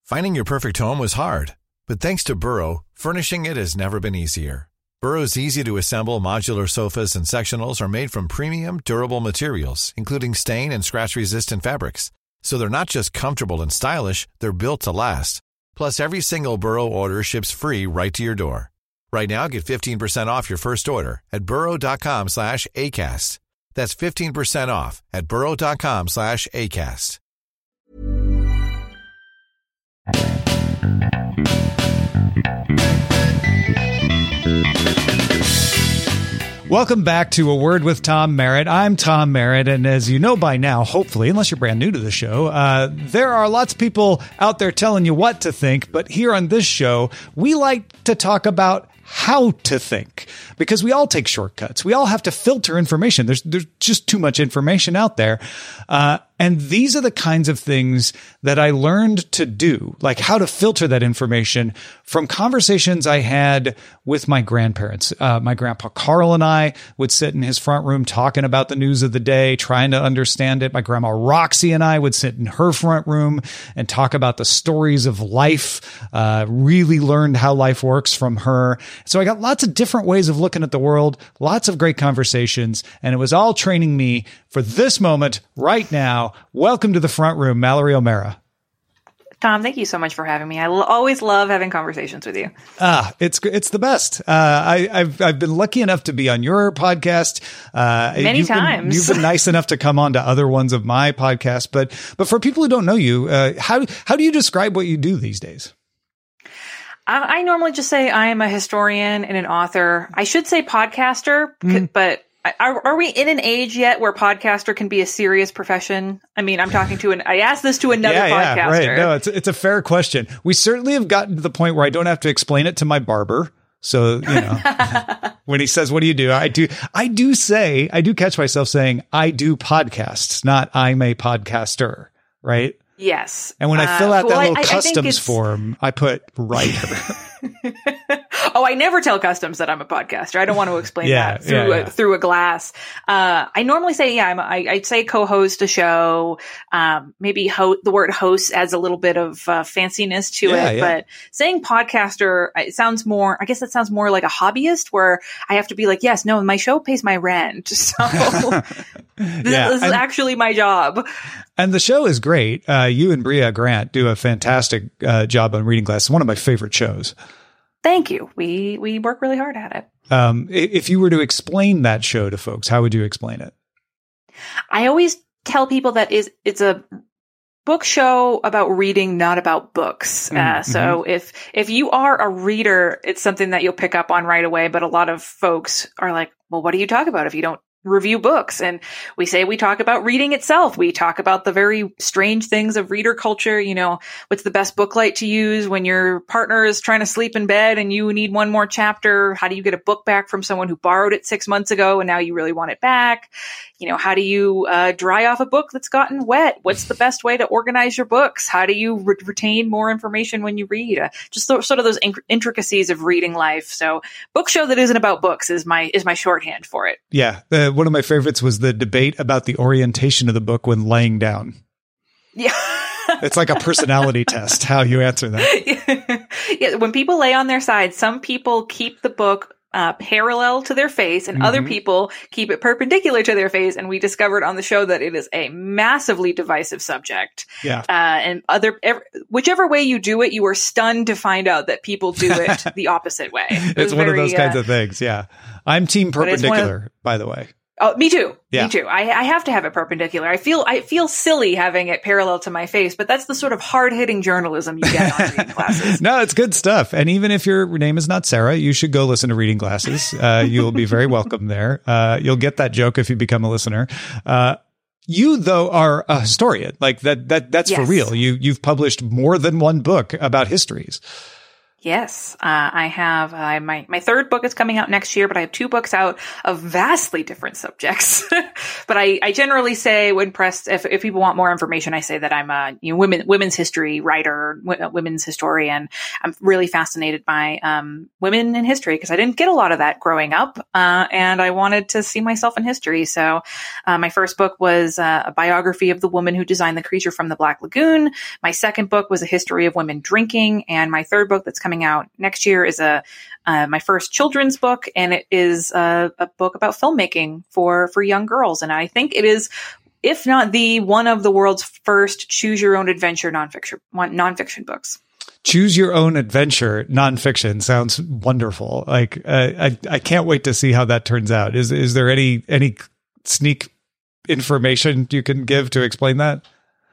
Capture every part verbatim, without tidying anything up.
Finding your perfect home was hard, but thanks to Burrow, furnishing it has never been easier. Burrow's easy-to-assemble modular sofas and sectionals are made from premium, durable materials, including stain and scratch-resistant fabrics. So they're not just comfortable and stylish, they're built to last. Plus, every single Burrow order ships free right to your door. Right now, get fifteen percent off your first order at burrow.com slash ACAST. That's fifteen percent off at burrow.com slash ACAST. Welcome back to A Word with Tom Merritt. I'm Tom Merritt, and as you know by now, hopefully, unless you're brand new to the show, uh, there are lots of people out there telling you what to think, but here on this show, we like to talk about how to think, because we all take shortcuts. We all have to filter information. There's there's just too much information out there. Uh, and these are the kinds of things that I learned to do, like how to filter that information from conversations I had with my grandparents. Uh, my grandpa Carl and I would sit in his front room talking about the news of the day, trying to understand it. My grandma Roxy and I would sit in her front room and talk about the stories of life, uh, really learned how life works from her. So I got lots of different ways of looking at the world, lots of great conversations, and it was all training me for this moment right now. Welcome to the front room, Mallory O'Mara. Tom, thank you so much for having me. I l- always love having conversations with you. Ah, it's it's the best. Uh, I, I've I've been lucky enough to be on your podcast uh, many you've times. Been, you've been nice enough to come on to other ones of my podcast, but but for people who don't know you, uh, how how do you describe what you do these days? I, I normally just say I am a historian and an author. I should say podcaster, mm. but. Are, are we in an age yet where podcaster can be a serious profession? I mean, I'm talking to an, I asked this to another yeah, podcaster. Yeah, right. No, it's, it's a fair question. We certainly have gotten to the point where I don't have to explain it to my barber. So, you know, when he says, what do you do? I do, I do say, I do catch myself saying, I do podcasts, not I'm a podcaster, right? Yes. And when I fill out uh, that well, little I, customs I form, I put writer. Oh, I never tell customs that I'm a podcaster. I don't want to explain yeah, that through yeah, yeah. a, through a glass. Uh, I normally say, yeah, I'm, I, I'd say co-host a show. Um, maybe ho- the word host adds a little bit of uh, fanciness to yeah, it, yeah. but saying podcaster, it sounds more, I guess that sounds more like a hobbyist where I have to be like, yes, no, my show pays my rent. So this, yeah, this is and, actually my job. And the show is great. Uh, you and Bria Grant do a fantastic uh, job on Reading Glass. It's one of my favorite shows. Thank you. We we work really hard at it. Um, if you were to explain that show to folks, how would you explain it? I always tell people that is it's a book show about reading, not about books. Mm-hmm. Uh, so if if you are a reader, it's something that you'll pick up on right away. But a lot of folks are like, well, what do you talk about if you don't review books? And we say we talk about reading itself. We talk about the very strange things of reader culture. You know, what's the best book light to use when your partner is trying to sleep in bed and you need one more chapter? How do you get a book back from someone who borrowed it six months ago and now you really want it back? You know, how do you uh, dry off a book that's gotten wet? What's the best way to organize your books? How do you re- retain more information when you read? Uh, just th- sort of those inc- intricacies of reading life. So, book show that isn't about books is my is my shorthand for it. Yeah, uh, one of my favorites was the debate about the orientation of the book when laying down. Yeah. It's like a personality test, how you answer that. Yeah, when people lay on their side, some people keep the book uh, parallel to their face and mm-hmm. other people keep it perpendicular to their face. And we discovered on the show that it is a massively divisive subject. Yeah. Uh, and other, every, whichever way you do it, you are stunned to find out that people do it the opposite way. It it's one very, of those kinds uh, of things. Yeah. I'm team perpendicular, of, by the way. Oh, me too. Yeah. Me too. I, I have to have it perpendicular. I feel I feel silly having it parallel to my face, but that's the sort of hard-hitting journalism you get on reading classes. No, it's good stuff. And even if your name is not Sarah, you should go listen to Reading Glasses. Uh, you'll be very welcome there. Uh, you'll get that joke if you become a listener. Uh, you, though, are a historian. Like that. That that's yes. for real. You you've published more than one book about histories. Yes, uh, I have uh, my my third book is coming out next year, but I have two books out of vastly different subjects. But I, I generally say when pressed, if, if people want more information, I say that I'm a you know, women women's history writer, w- women's historian. I'm really fascinated by um, women in history because I didn't get a lot of that growing up, uh, and I wanted to see myself in history. So uh, my first book was uh, a biography of the woman who designed the creature from the Black Lagoon. My second book was a history of women drinking, and my third book that's coming out next year is a uh, my first children's book, and it is a, a book about filmmaking for for young girls. And I think it is, if not the one of the world's first choose your own adventure nonfiction nonfiction books. Choose your own adventure nonfiction sounds wonderful. Like uh, I I can't wait to see how that turns out. Is is there any any sneak information you can give to explain that?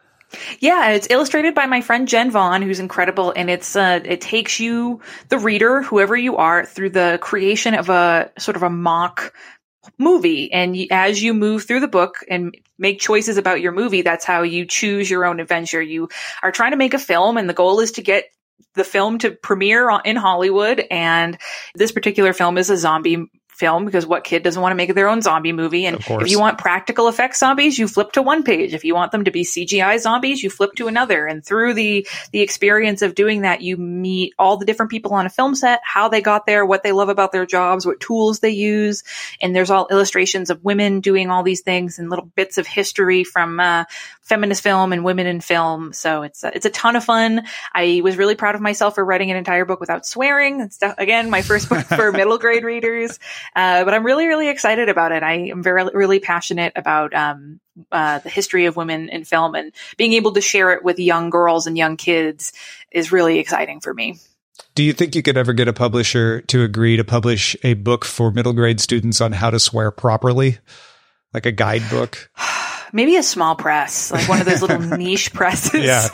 Yeah, it's illustrated by my friend Jen Vaughn, who's incredible, and it's uh, it takes you, the reader, whoever you are, through the creation of a sort of a mock movie. And you, as you move through the book and make choices about your movie, that's how you choose your own adventure. You are trying to make a film, and the goal is to get the film to premiere in Hollywood. And this particular film is a zombie film, because what kid doesn't want to make their own zombie movie? And if you want practical effects zombies, you flip to one page. If you want them to be C G I zombies, you flip to another. And through the the experience of doing that, you meet all the different people on a film set, how they got there, what they love about their jobs, what tools they use. And there's all illustrations of women doing all these things and little bits of history from uh, feminist film and women in film. So it's a, it's a ton of fun. I was really proud of myself for writing an entire book without swearing. It's, again, my first book for middle grade readers. Uh, but I'm really, really excited about it. I am very, really passionate about um, uh, the history of women in film, and being able to share it with young girls and young kids is really exciting for me. Do you think you could ever get a publisher to agree to publish a book for middle grade students on how to swear properly? Like a guidebook? Maybe a small press, like one of those little niche presses. Yeah.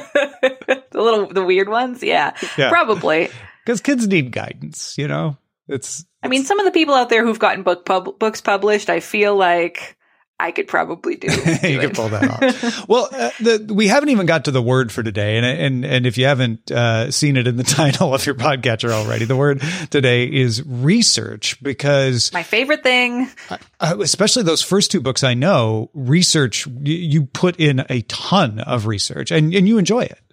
the little, the weird ones. Yeah, yeah. Probably. Because kids need guidance, you know? It's, I mean, some of the people out there who've gotten book pub- books published, I feel like I could probably do. do you it. could pull that off. Well, uh, the, we haven't even got to the word for today, and and and if you haven't uh, seen it in the title of your podcatcher already, the word today is research, because my favorite thing, uh, especially those first two books. I know research. You, you put in a ton of research, and and you enjoy it.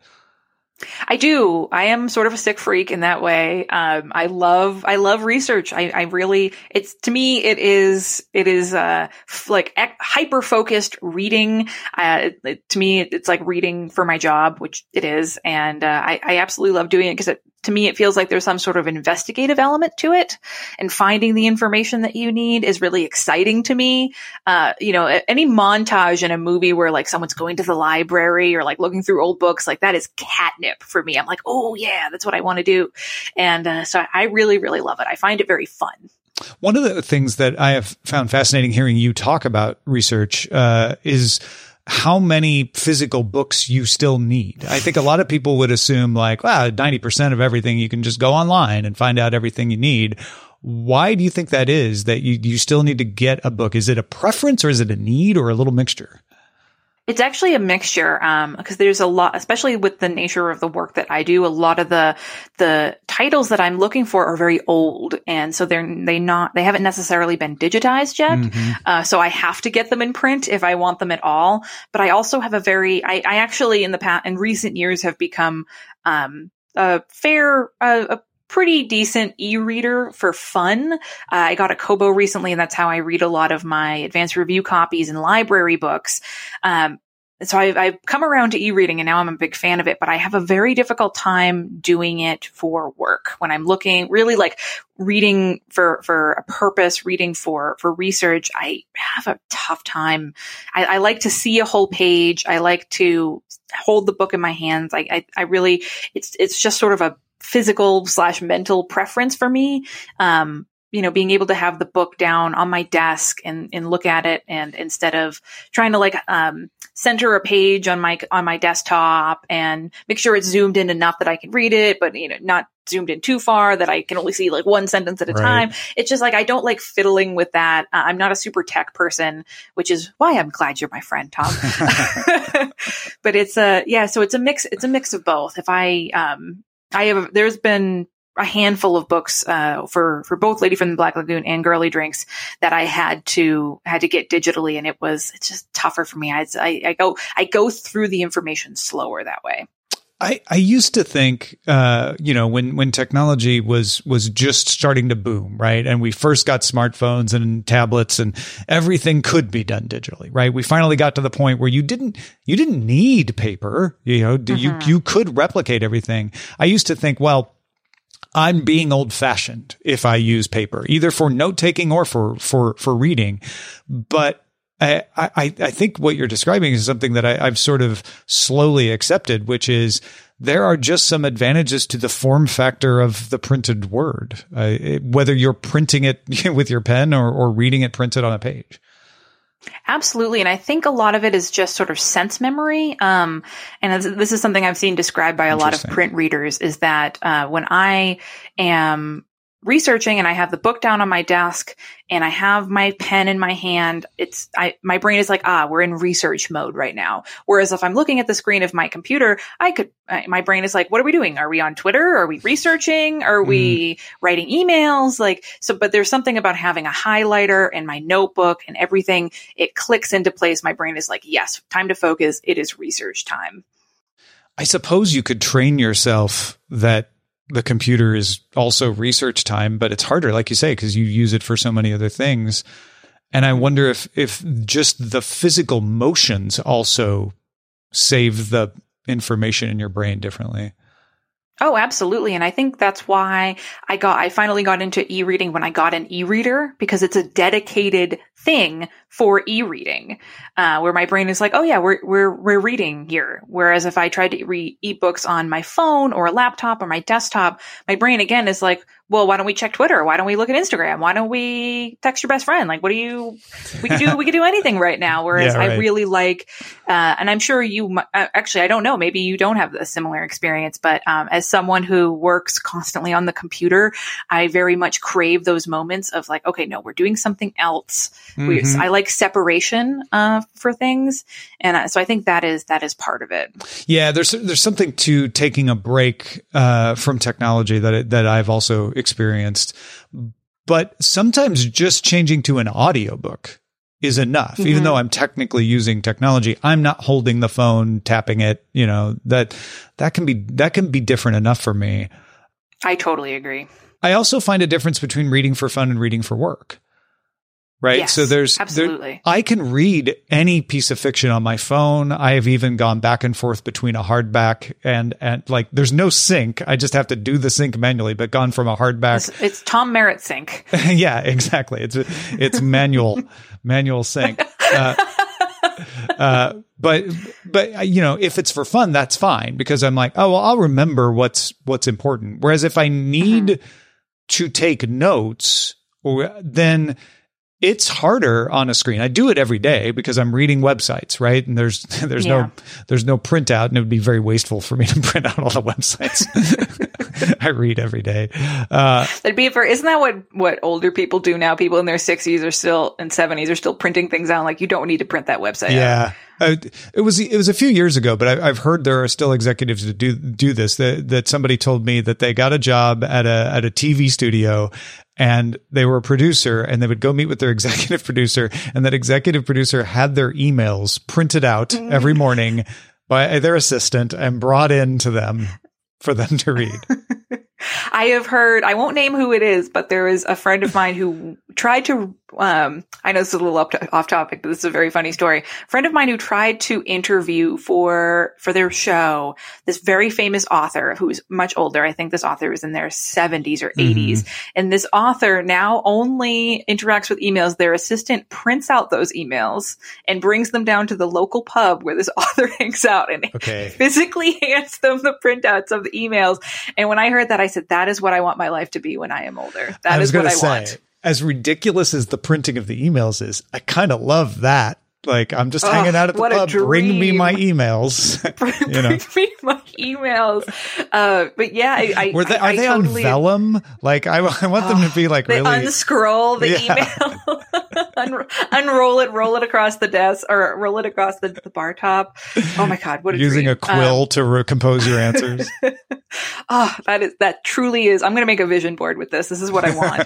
I do. I am sort of a sick freak in that way. Um, I love, I love research. I, I really, it's, to me, it is, it is, uh, f- like ec- hyper focused reading. Uh, it, it, to me, it's like reading for my job, which it is. And, uh, I, I absolutely love doing it, because it, to me, it feels like there's some sort of investigative element to it, and finding the information that you need is really exciting to me. Uh, you know, any montage in a movie where like someone's going to the library or like looking through old books, like that is catnip for me. I'm like, oh yeah, that's what I want to do. And uh, so I really, really love it. I find it very fun. One of the things that I have found fascinating hearing you talk about research uh, is how many physical books you still need. I think a lot of people would assume like, wow, ninety percent of everything you can just go online and find out everything you need. Why do you think that is, that you, you still need to get a book? Is it a preference, or is it a need, or a little mixture? It's actually a mixture, um, because there's a lot, especially with the nature of the work that I do, a lot of the, the titles that I'm looking for are very old. And so they're, they not, they haven't necessarily been digitized yet. Mm-hmm. Uh, so I have to get them in print if I want them at all. But I also have a very, I, I actually in the past, in recent years have become, um, a fair, uh, a pretty decent e-reader for fun. Uh, I got a Kobo recently, and that's how I read a lot of my advanced review copies and library books. Um, so I've, I've come around to e-reading, and now I'm a big fan of it, but I have a very difficult time doing it for work. When I'm looking really like reading for, for a purpose, reading for, for research, I have a tough time. I, I like to see a whole page. I like to hold the book in my hands. I, I, I really, it's, it's just sort of a physical slash mental preference for me. Um, you know, being able to have the book down on my desk and, and look at it, and instead of trying to like, um, center a page on my, on my desktop and make sure it's zoomed in enough that I can read it, but, you know, not zoomed in too far that I can only see like one sentence at a right. time. It's just like, I don't like fiddling with that. Uh, I'm not a super tech person, which is why I'm glad you're my friend, Tom. But it's a, yeah, so it's a mix, it's a mix of both. If I, um, I have, there's been a handful of books, uh, for, for both Lady from the Black Lagoon and Girly Drinks that I had to, had to get digitally. And it was, it's just tougher for me. I, I, I go, I go through the information slower that way. I, I used to think, uh, you know, when, when technology was, was just starting to boom, right? And we first got smartphones and tablets and everything could be done digitally, right? We finally got to the point where you didn't, you didn't need paper, you know, mm-hmm. you, you could replicate everything. I used to think, well, I'm being old fashioned if I use paper, either for note taking or for, for, for reading. But I, I, I think what you're describing is something that I, I've sort of slowly accepted, which is there are just some advantages to the form factor of the printed word, uh, it, whether you're printing it with your pen or, or reading it printed on a page. Absolutely. And I think a lot of it is just sort of sense memory. Um, and this is something I've seen described by a lot of print readers is that, uh, when I am researching and I have the book down on my desk and I have my pen in my hand, it's, I, my brain is like, ah, we're in research mode right now. Whereas if I'm looking at the screen of my computer, I could, my brain is like, what are we doing? Are we on Twitter? Are we researching? Are we mm. writing emails? Like, so, but there's something about having a highlighter and my notebook and everything. It clicks into place. My brain is like, yes, time to focus. It is research time. I suppose you could train yourself that the computer is also research time, but it's harder, like you say, because you use it for so many other things. And I wonder if, if just the physical motions also save the information in your brain differently. Oh, absolutely. And I think that's why I got, I finally got into e-reading when I got an e-reader, because it's a dedicated thing for e-reading, uh, where my brain is like, oh yeah, we're, we're, we're reading here. Whereas if I tried to read ebooks on my phone or a laptop or my desktop, my brain again is like, well, why don't we check Twitter? Why don't we look at Instagram? Why don't we text your best friend? Like, what do you, we could do, we could do anything right now. Whereas yeah, right. I really like, uh, and I'm sure you, uh, actually, I don't know, maybe you don't have a similar experience, but, um, as someone who works constantly on the computer, I very much crave those moments of like, okay, no, we're doing something else. Mm-hmm. We, I like separation, uh, for things. And uh, so I think that is, that is part of it. Yeah. There's, there's something to taking a break, uh, from technology that, it, that I've also experienced, but sometimes just changing to an audiobook is enough. Mm-hmm. Even though I'm technically using technology, I'm not holding the phone, tapping it, you know, that, that can be, that can be different enough for me. I totally agree. I also find a difference between reading for fun and reading for work. Right. Yes, so there's, absolutely. There, I can read any piece of fiction on my phone. I have even gone back and forth between a hardback and, and like, there's no sync. I just have to do the sync manually, but gone from a hardback. It's, it's Tom Merritt sync. Yeah, exactly. It's, it's manual, manual sync. Uh, uh, but, but, you know, if it's for fun, that's fine because I'm like, oh, well, I'll remember what's, what's important. Whereas if I need mm-hmm. to take notes, or then it's harder on a screen. I do it every day because I'm reading websites, right? And there's there's yeah. no there's no printout, and it would be very wasteful for me to print out all the websites I read every day. Uh, That'd be for isn't that what what older people do now? People in their sixties are still and seventies are still printing things out. Like you don't need to print that website yeah. out. Uh, it was it was a few years ago, but I, I've heard there are still executives that do do this. That that somebody told me that they got a job at a at a T V studio. And they were a producer, and they would go meet with their executive producer, and that executive producer had their emails printed out every morning by their assistant and brought in to them for them to read. I have heard, I won't name who it is, but there is a friend of mine who tried to, um, I know this is a little up to, off topic, but this is a very funny story. A friend of mine who tried to interview for, for their show, this very famous author who's much older. I think this author is in their seventies or eighties. Mm-hmm. And this author now only interacts with emails. Their assistant prints out those emails and brings them down to the local pub where this author hangs out and okay. physically hands them the printouts of the emails. And when I heard that, I said, that is what I want my life to be when I am older. That is what I say, want. As ridiculous as the printing of the emails is, I kind of love that. Like, I'm just oh, hanging out at the pub. Bring me my emails. bring, you know. bring me my emails. Uh, but yeah, I, I Were they, I, are I they totally, on vellum? Like, I, I want them to be like they really. Unscroll the yeah. email, Un- unroll it, roll it across the desk, or roll it across the, the bar top. Oh my God, what a Using dream. a quill um, to recompose your answers. Oh, that is, that truly is. I'm going to make a vision board with this. This is what I want.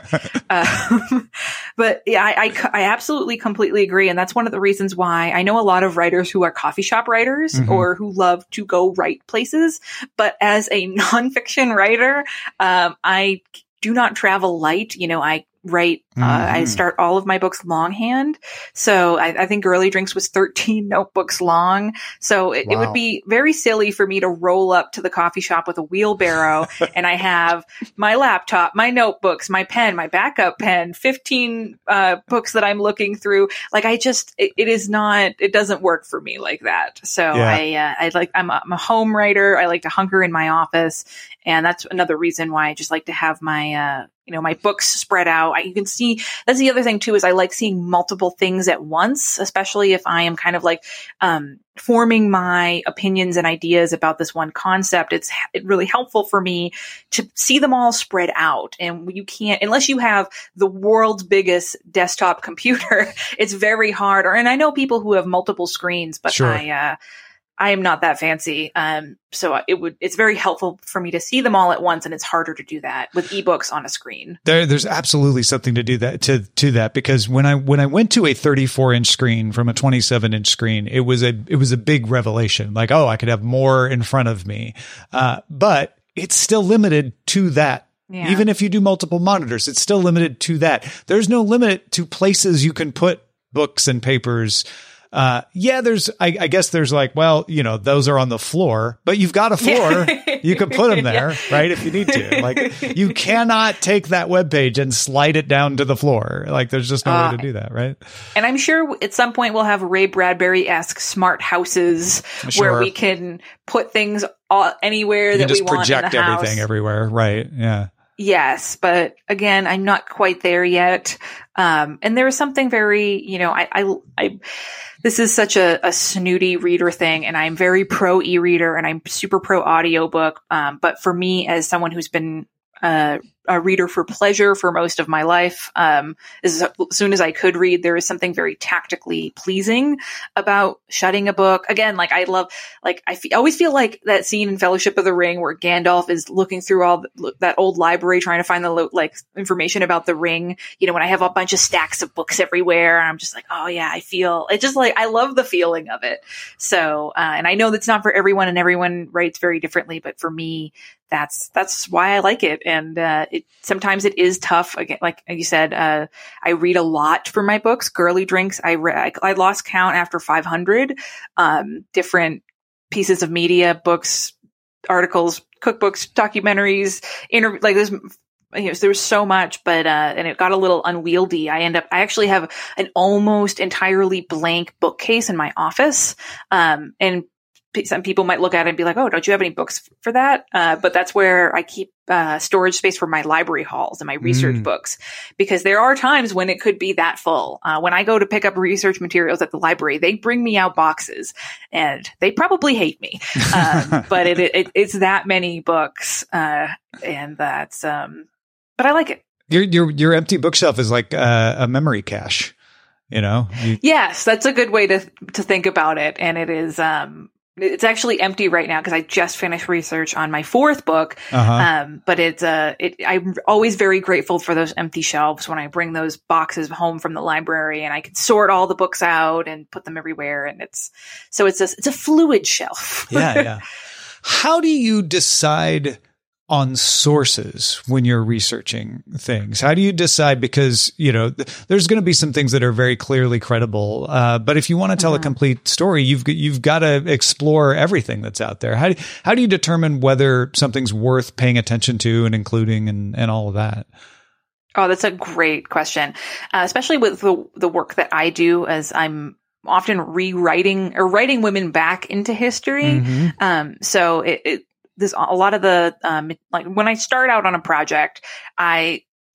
um, but yeah, I, I, I absolutely completely agree. And that's one of the reasons why I know a lot of writers who are coffee shop writers mm-hmm. or who love to go write places. But as a nonfiction writer, um, I do not travel light. You know, I write, uh, mm-hmm. I start all of my books longhand. So I, I think Girly Drinks was thirteen notebooks long. So it, wow. it would be very silly for me to roll up to the coffee shop with a wheelbarrow and I have my laptop, my notebooks, my pen, my backup pen, fifteen uh, books that I'm looking through. Like I just, it, it is not, it doesn't work for me like that. So yeah. I, uh, I like, I'm a, I'm a home writer. I like to hunker in my office. And that's another reason why I just like to have my, uh, you know, my books spread out. I, you can see, that's the other thing too, is I like seeing multiple things at once, especially if I am kind of like, um, forming my opinions and ideas about this one concept. It's it really helpful for me to see them all spread out. And you can't, unless you have the world's biggest desktop computer, it's very hard. Or, and I know people who have multiple screens, but sure. I, uh, I am not that fancy. Um, so it would, it's very helpful for me to see them all at once. And it's harder to do that with ebooks on a screen. There, there's absolutely something to do that to, to that, because when I, when I went to a thirty-four inch screen from a twenty-seven inch screen, it was a, it was a big revelation. Like, oh, I could have more in front of me. Uh, but it's still limited to that. Yeah. Even if you do multiple monitors, it's still limited to that. There's no limit to places you can put books and papers. Uh, yeah, there's, I, I guess there's like, well, you know, those are on the floor, but you've got a floor. You can put them there, yeah. right? If you need to. Like, you cannot take that web page and slide it down to the floor. Like, there's just no uh, way to do that, right? And I'm sure at some point we'll have Ray Bradbury-esque smart houses sure. where we can put things all, anywhere you that we want in the house. Project everything everywhere, right? Yeah. Yes, but again, I'm not quite there yet. Um, and there is something very, you know, I, I, I, this is such a, a snooty reader thing, and I'm very pro e-reader and I'm super pro audiobook. Um, but for me, as someone who's been uh, a reader for pleasure for most of my life, um, as soon as I could read, there is something very tactically pleasing about shutting a book. Again, like I love, like I, fe- I always feel like that scene in Fellowship of the Ring where Gandalf is looking through all the, that old library trying to find the lo- like information about the ring. You know, when I have a bunch of stacks of books everywhere, and I'm just like, oh yeah, I feel it. Just like I love the feeling of it. So, uh, and I know that's not for everyone, and everyone writes very differently, but for me, that's that's why I like it. And uh, it sometimes it is tough. Again, like you said, uh, I read a lot for my books. Girly Drinks, I re- I lost count after five hundred um, different pieces of media, books, articles, cookbooks, documentaries, inter- like there's. You know, there was so much, but, uh, and it got a little unwieldy. I end up, I actually have an almost entirely blank bookcase in my office. Um, and p- some people might look at it and be like, oh, don't you have any books for that? Uh, but that's where I keep, uh, storage space for my library halls and my research mm. books, because there are times when it could be that full. Uh, when I go to pick up research materials at the library, they bring me out boxes and they probably hate me. Um, but it, it, it's that many books. Uh, and that's, um, but I like it. Your your your empty bookshelf is like uh, a memory cache, you know? You- yes, that's a good way to to think about it. And it is, um, it's actually empty right now because I just finished research on my fourth book. Uh-huh. Um, but it's, uh, it, I'm always very grateful for those empty shelves when I bring those boxes home from the library, and I can sort all the books out and put them everywhere. And it's, so it's a, it's a fluid shelf. yeah, yeah. How do you decide on sources when you're researching things? How do you decide? Because, you know, th- there's going to be some things that are very clearly credible. Uh, but if you want to tell mm-hmm. a complete story, you've, you've got to explore everything that's out there. How do, how do you determine whether something's worth paying attention to and including and, and all of that? Oh, that's a great question. Uh, especially with the, the work that I do, as I'm often rewriting or writing women back into history. Mm-hmm. Um, so it, it This, a lot of the, um, like when I start out on a project, I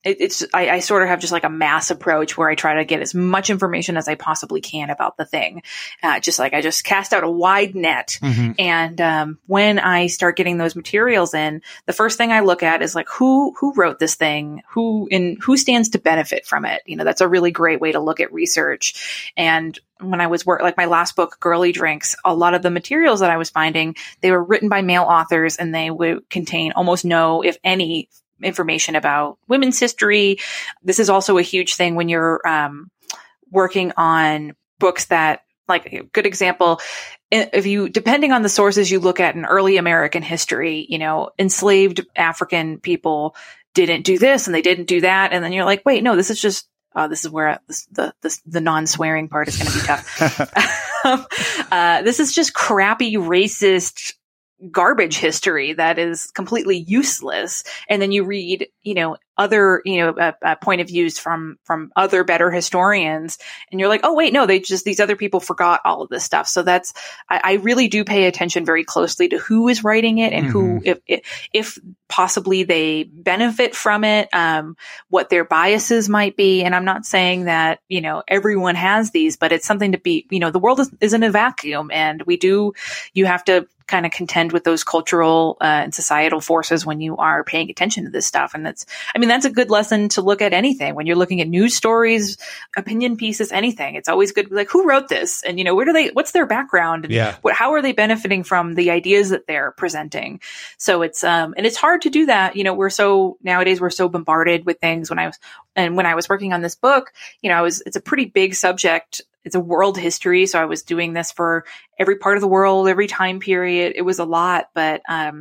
it, it's, I, I sort of have just like a mass approach where I try to get as much information as I possibly can about the thing. Uh, just like I just cast out a wide net. Mm-hmm. And, um, when I start getting those materials in, the first thing I look at is like, who, who wrote this thing? Who, in who stands to benefit from it? You know, that's a really great way to look at research. And when I was work, like my last book, Girly Drinks, a lot of the materials that I was finding, they were written by male authors and they would contain almost no, if any, information about women's history. This is also a huge thing when you're um, working on books that, like a good example, if you, depending on the sources you look at in early American history, you know, enslaved African people didn't do this and they didn't do that. And then you're like, wait, no, this is just, uh, this is where this, the, the, the non-swearing part is going to be tough. uh, this is just crappy, racist, garbage history that is completely useless. And then you read, you know, other, you know, uh, uh, point of views from, from other better historians. And you're like, oh, wait, no, they just, these other people forgot all of this stuff. So that's, I, I really do pay attention very closely to who is writing it and mm-hmm. who, if, if, if possibly they benefit from it, um, what their biases might be. And I'm not saying that, you know, everyone has these, but it's something to be, you know, the world is, is in a vacuum and we do, you have to kind of contend with those cultural uh, and societal forces when you are paying attention to this stuff. And that's, I mean, that's a good lesson to look at anything when you're looking at news stories, opinion pieces, anything. It's always good to be like, who wrote this? And, you know, where do they, what's their background? And yeah. what, how are they benefiting from the ideas that they're presenting? So it's, um, and it's hard to do that. You know, we're so, nowadays we're so bombarded with things. When I was, and when I was working on this book, you know, I was, it's a pretty big subject. It's a world history. So I was doing this for every part of the world, every time period. It was a lot, but, um,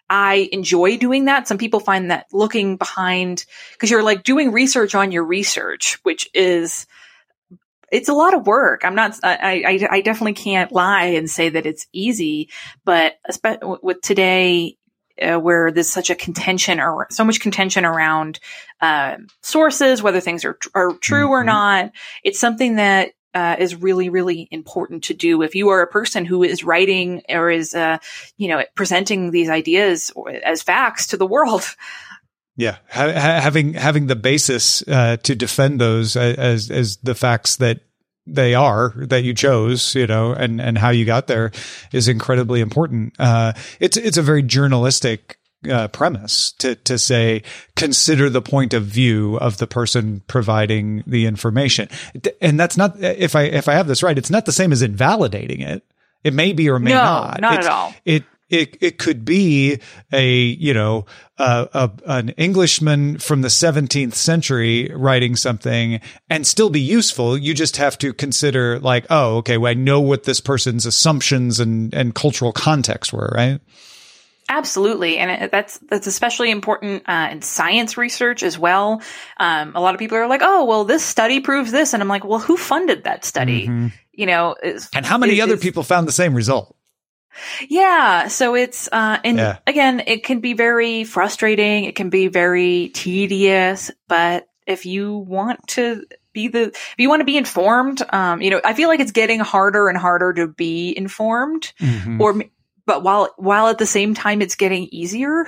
I enjoy doing that. Some people find that looking behind, because you're like doing research on your research, which is, it's a lot of work. I'm not, I, I, I definitely can't lie and say that it's easy, but especially with today, uh, where there's such a contention or so much contention around, uh, sources, whether things are, are true mm-hmm. or not, it's something that, Uh, is really, really important to do. If you are a person who is writing or is, uh, you know, presenting these ideas as facts to the world. Yeah. Ha- having, having the basis, uh, to defend those as, as the facts that they are, that you chose, you know, and, and how you got there is incredibly important. Uh, it's, it's a very journalistic Uh, premise to, to say, consider the point of view of the person providing the information. And that's not, if I, if I have this right, it's not the same as invalidating it. It may be or may no, not. not it's, at all. It, it, it could be a, you know, uh, a, an Englishman from the seventeenth century writing something and still be useful. You just have to consider like, oh, okay, well, I know what this person's assumptions and, and cultural context were, right? Absolutely. And it, that's, that's especially important, uh, in science research as well. Um, a lot of people are like, oh, well, this study proves this. And I'm like, well, who funded that study? Mm-hmm. You know, is, and how many is, other is, people found the same result? Yeah. So it's, uh, and yeah. again, it can be very frustrating. It can be very tedious, but if you want to be the, if you want to be informed, um, you know, I feel like it's getting harder and harder to be informed mm-hmm. or But while, while at the same time, it's getting easier.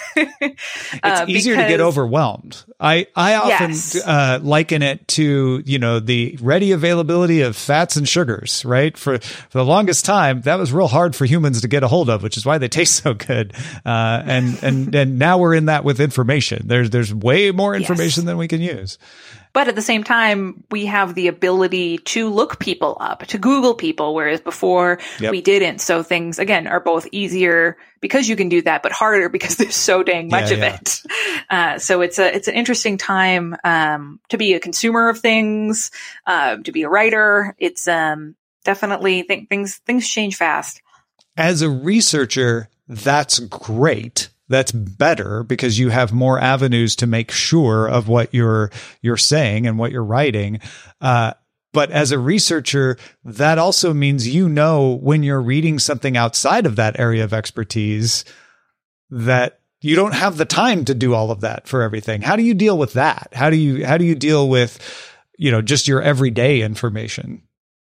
It's uh, easier because, to get overwhelmed. I, I often, yes. uh, liken it to, you know, the ready availability of fats and sugars, right? For, for the longest time, that was real hard for humans to get a hold of, which is why they taste so good. Uh, and, and, and now we're in that with information. There's, there's way more information yes. than we can use. But at the same time, we have the ability to look people up, to Google people, whereas before yep. we didn't. So things, again, are both easier because you can do that, but harder because there's so dang much yeah, of yeah. it. Uh, so it's a, it's an interesting time, um, to be a consumer of things, uh, to be a writer. It's, um, definitely think things, things change fast. As a researcher, that's great. That's better because you have more avenues to make sure of what you're, you're saying and what you're writing. Uh, but as a researcher, that also means, you know, when you're reading something outside of that area of expertise, that you don't have the time to do all of that for everything. How do you deal with that? How do you, how do you deal with, you know, just your everyday information?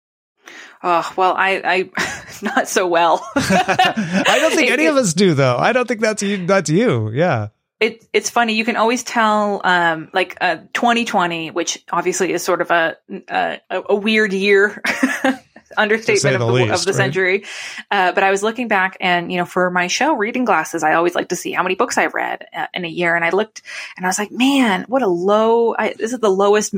Oh, well, I, I, not so well. I don't think any of us do, though. I don't think that's you. That's you. Yeah. it, it's funny. You can always tell, um, like, uh, twenty twenty, which obviously is sort of a, a, a weird year, understatement of the, least, of the right? century. Uh, but I was looking back and, you know, for my show, Reading Glasses, I always like to see how many books I read uh, in a year. And I looked and I was like, man, what a low, I, this is the lowest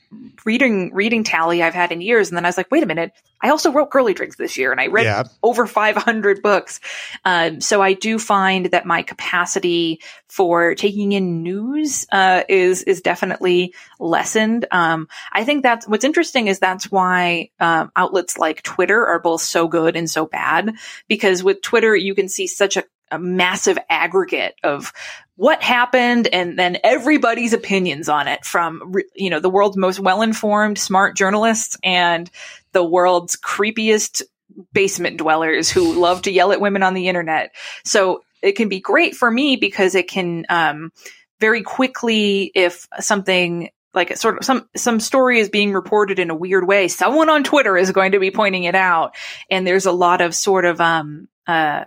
reading reading tally I've had in years. And then I was like, wait a minute, I also wrote Girly Drinks this year and I read yeah. over five hundred books. Um, so I do find that my capacity for taking in news uh, is is definitely lessened. Um, I think that's what's interesting is that's why um, outlets like Twitter are both so good and so bad, because with Twitter, you can see such a a massive aggregate of what happened and then everybody's opinions on it from, you know, the world's most well-informed, smart journalists and the world's creepiest basement dwellers who love to yell at women on the internet. So it can be great for me because it can, um, very quickly, if something like a sort of some, some story is being reported in a weird way, someone on Twitter is going to be pointing it out. And there's a lot of sort of, um, uh,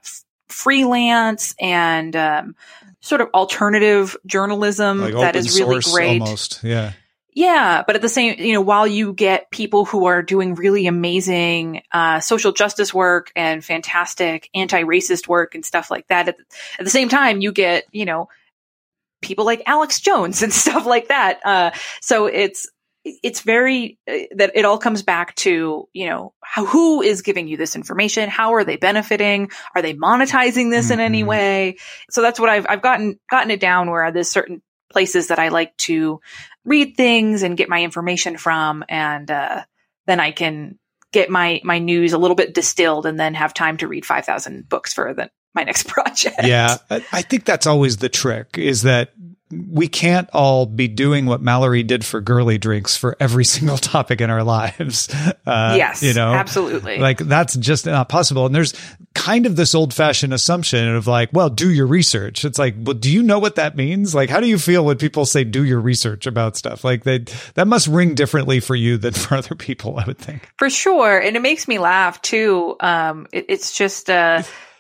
freelance and um, sort of alternative journalism like that is really great. Almost, yeah. Yeah, but at the same, you know, while you get people who are doing really amazing uh, social justice work and fantastic anti-racist work and stuff like that, at the, at the same time, you get, you know, people like Alex Jones and stuff like that. Uh, so it's it's very uh, that it all comes back to, you know, how, who is giving you this information? How are they benefiting? Are they monetizing this mm-hmm. in any way? So that's what I've, I've gotten, gotten it down where there's certain places that I like to read things and get my information from. And, uh, then I can get my, my news a little bit distilled and then have time to read five thousand books for the, my next project. Yeah. I think that's always the trick is that we can't all be doing what Mallory did for Girly Drinks for every single topic in our lives. Uh, yes, you know, absolutely. Like that's just not possible. And there's kind of this old fashioned assumption of like, well, do your research. It's like, well, do you know what that means? Like, how do you feel when people say do your research about stuff? Like they, that must ring differently for you than for other people, I would think. For sure. And it makes me laugh too. Um, it, it's just, uh,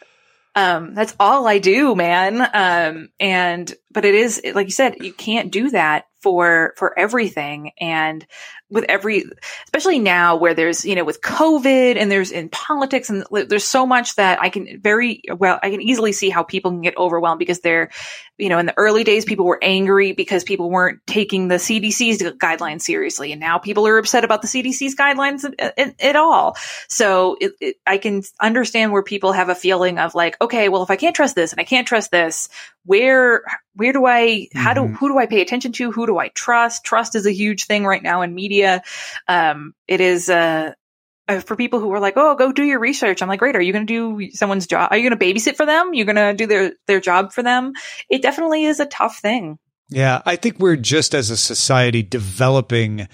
Um, that's all I do, man. Um, and, but it is, like you said, you can't do that for, for everything. And with every, especially now where there's, you know, with COVID and there's in politics and there's so much that I can very well, I can easily see how people can get overwhelmed because they're, you know, in the early days, people were angry because people weren't taking the C D C's guidelines seriously. And now people are upset about the C D C's guidelines at, at, at all. So it, it, I can understand where people have a feeling of like, okay, well, if I can't trust this and I can't trust this, where, where do I, how do, who do I pay attention to? Who do I trust? Trust is a huge thing right now in media. Um, it is, uh, Uh, for people who were like, oh, go do your research. I'm like, great. Are you going to do someone's job? Are you going to babysit for them? You're going to do their, their job for them? It definitely is a tough thing. Yeah. I think we're just as a society developing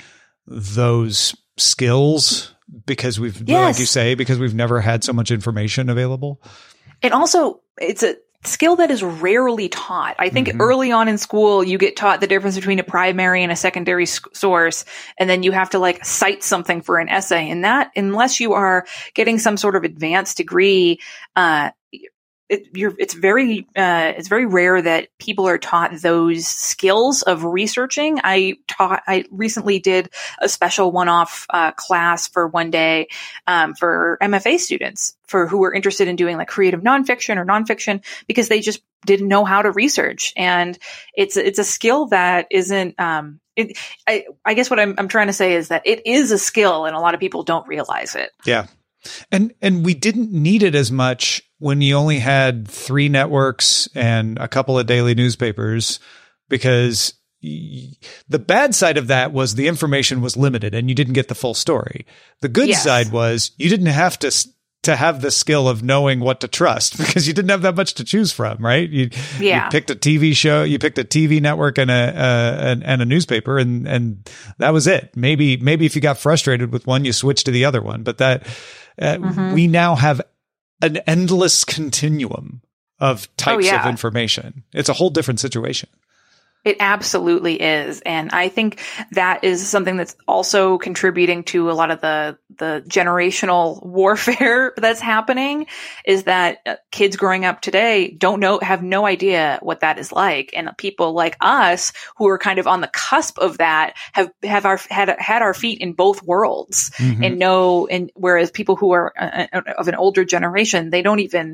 those skills because we've, yes. like you say, because we've never had so much information available. And also it's a skill that is rarely taught. I think mm-hmm. early on in school, you get taught the difference between a primary and a secondary sc- source. And then you have to like cite something for an essay. And that, unless you are getting some sort of advanced degree, uh, it, you're, it's very, uh, it's very rare that people are taught those skills of researching. I taught, I recently did a special one-off, uh, class for one day, um, for M F A students for who were interested in doing like creative nonfiction or nonfiction because they just didn't know how to research. And it's, it's a skill that isn't, um, it, I, I guess what I'm, I'm trying to say is that it is a skill and a lot of people don't realize it. Yeah. And, and we didn't need it as much when you only had three networks and a couple of daily newspapers, because y- the bad side of that was the information was limited and you didn't get the full story. The good yes. side was you didn't have to, to have the skill of knowing what to trust because you didn't have that much to choose from, right? You, yeah. you picked a T V show, you picked a T V network and a, uh, and, and a newspaper and, and that was it. Maybe, maybe if you got frustrated with one, you switched to the other one, but that, uh, mm-hmm. we now have an endless continuum of types oh, yeah. of information. It's a whole different situation. It absolutely is. And I think that is something that's also contributing to a lot of the, the generational warfare that's happening, is that kids growing up today don't know, have no idea what that is like. And people like us who are kind of on the cusp of that have, have our, had, had our feet in both worlds mm-hmm. and know, and whereas people who are uh, of an older generation, they don't even,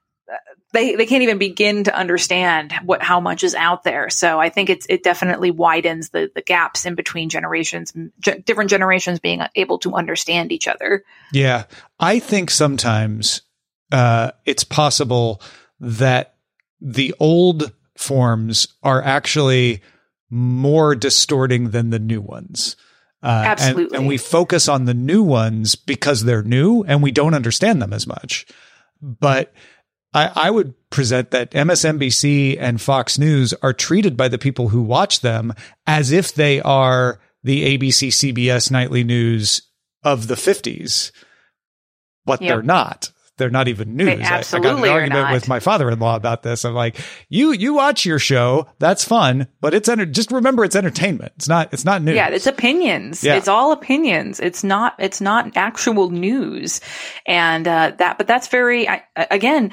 They they can't even begin to understand what how much is out there. So I think it's it definitely widens the the gaps in between generations, ge- different generations being able to understand each other. Yeah, I think sometimes uh, it's possible that the old forms are actually more distorting than the new ones. Uh, Absolutely, and, and we focus on the new ones because they're new and we don't understand them as much. But I, I would present that M S N B C and Fox News are treated by the people who watch them as if they are the A B C, C B S nightly news of the fifties, but yep. they're not. They're not even news. They absolutely I, I got an argument not. with my father-in-law about this. I'm like, you you watch your show, that's fun, but it's enter- just remember it's entertainment. It's not it's not news. Yeah, it's opinions. Yeah. It's all opinions. It's not it's not actual news, and uh, that. But that's very I, again.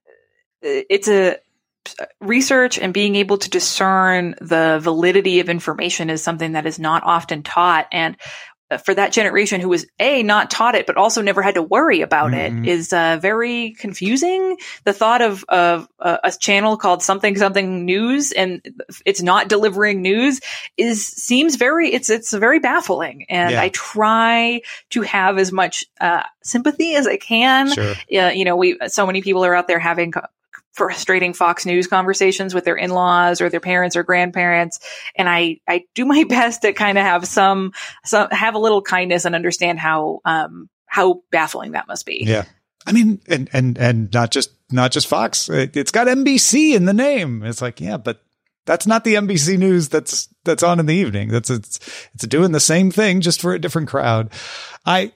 It's a research and being able to discern the validity of information is something that is not often taught. And for that generation who was A, not taught it, but also never had to worry about mm-hmm. it is uh, very confusing. The thought of, of uh, a channel called something, something news and it's not delivering news is, seems very, it's, it's very baffling. And yeah. I try to have as much uh, sympathy as I can. Sure. Uh, you know, we, so many people are out there having frustrating Fox News conversations with their in-laws or their parents or grandparents. And I, I do my best to kind of have some, some, have a little kindness and understand how, um, how baffling that must be. Yeah. I mean, and, and, and not just, not just Fox, it, it's got N B C in the name. It's like, yeah, but that's not the N B C news that's, that's on in the evening. That's, it's, it's doing the same thing just for a different crowd. I,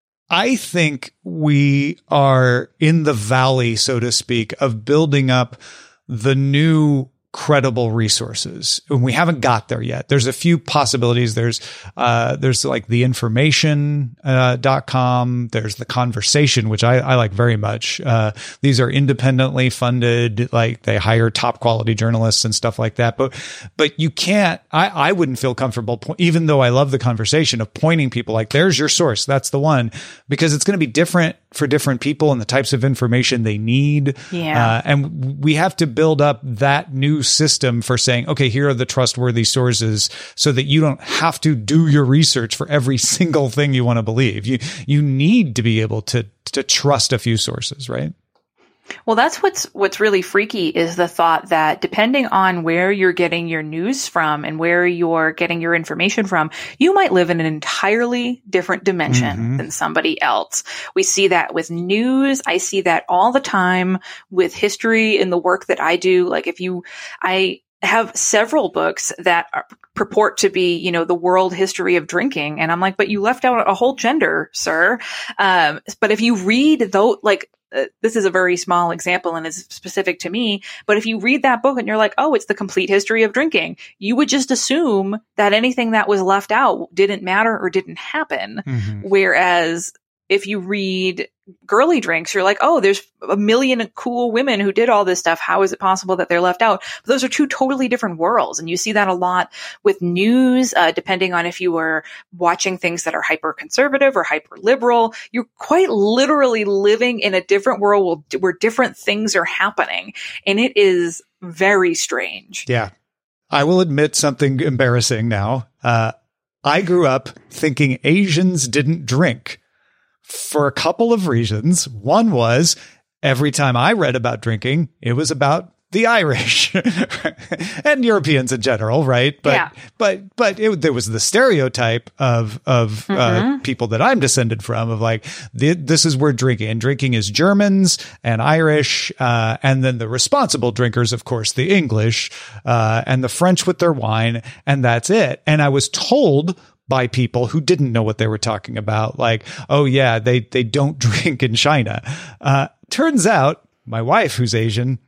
I think we are in the valley, so to speak, of building up the new credible resources. And we haven't got there yet. There's a few possibilities. There's, uh, there's like the information, uh, dot com. There's the conversation, which I, I like very much. Uh, these are independently funded, like they hire top quality journalists and stuff like that. But, but you can't, I, I wouldn't feel comfortable, po- even though I love the conversation of pointing people like, there's your source. That's the one, because it's going to be different for different people and the types of information they need. Yeah. Uh, and we have to build up that new system for saying, okay, here are the trustworthy sources so that you don't have to do your research for every single thing you want to believe. You, you need to be able to, to trust a few sources, right? Well, that's what's what's really freaky is the thought that depending on where you're getting your news from and where you're getting your information from, you might live in an entirely different dimension mm-hmm. than somebody else. We see that with news. I see that all the time with history in the work that I do. Like if you, I have several books that are, purport to be, you know, the world history of drinking. And I'm like, but you left out a whole gender, sir. Um, but if you read those, like, Uh, this is a very small example and is specific to me, but if you read that book and you're like, oh, it's the complete history of drinking, you would just assume that anything that was left out didn't matter or didn't happen. Mm-hmm. Whereas if you read Girly Drinks, you're like, oh, there's a million cool women who did all this stuff. How is it possible that they're left out? But those are two totally different worlds. And you see that a lot with news, uh, depending on if you were watching things that are hyper conservative or hyper liberal. You're quite literally living in a different world where different things are happening. And it is very strange. Yeah. I will admit something embarrassing now. Uh, I grew up thinking Asians didn't drink. For a couple of reasons. One was every time I read about drinking, it was about the Irish and Europeans in general, right? But yeah. but but it, there was the stereotype of of mm-hmm. uh, people that I'm descended from of like the, this is where drinking and drinking is Germans and Irish, uh, and then the responsible drinkers, of course, the English uh, and the French with their wine, and that's it. And I was told by people who didn't know what they were talking about. Like, oh yeah, they, they don't drink in China. Uh, turns out my wife, who's Asian,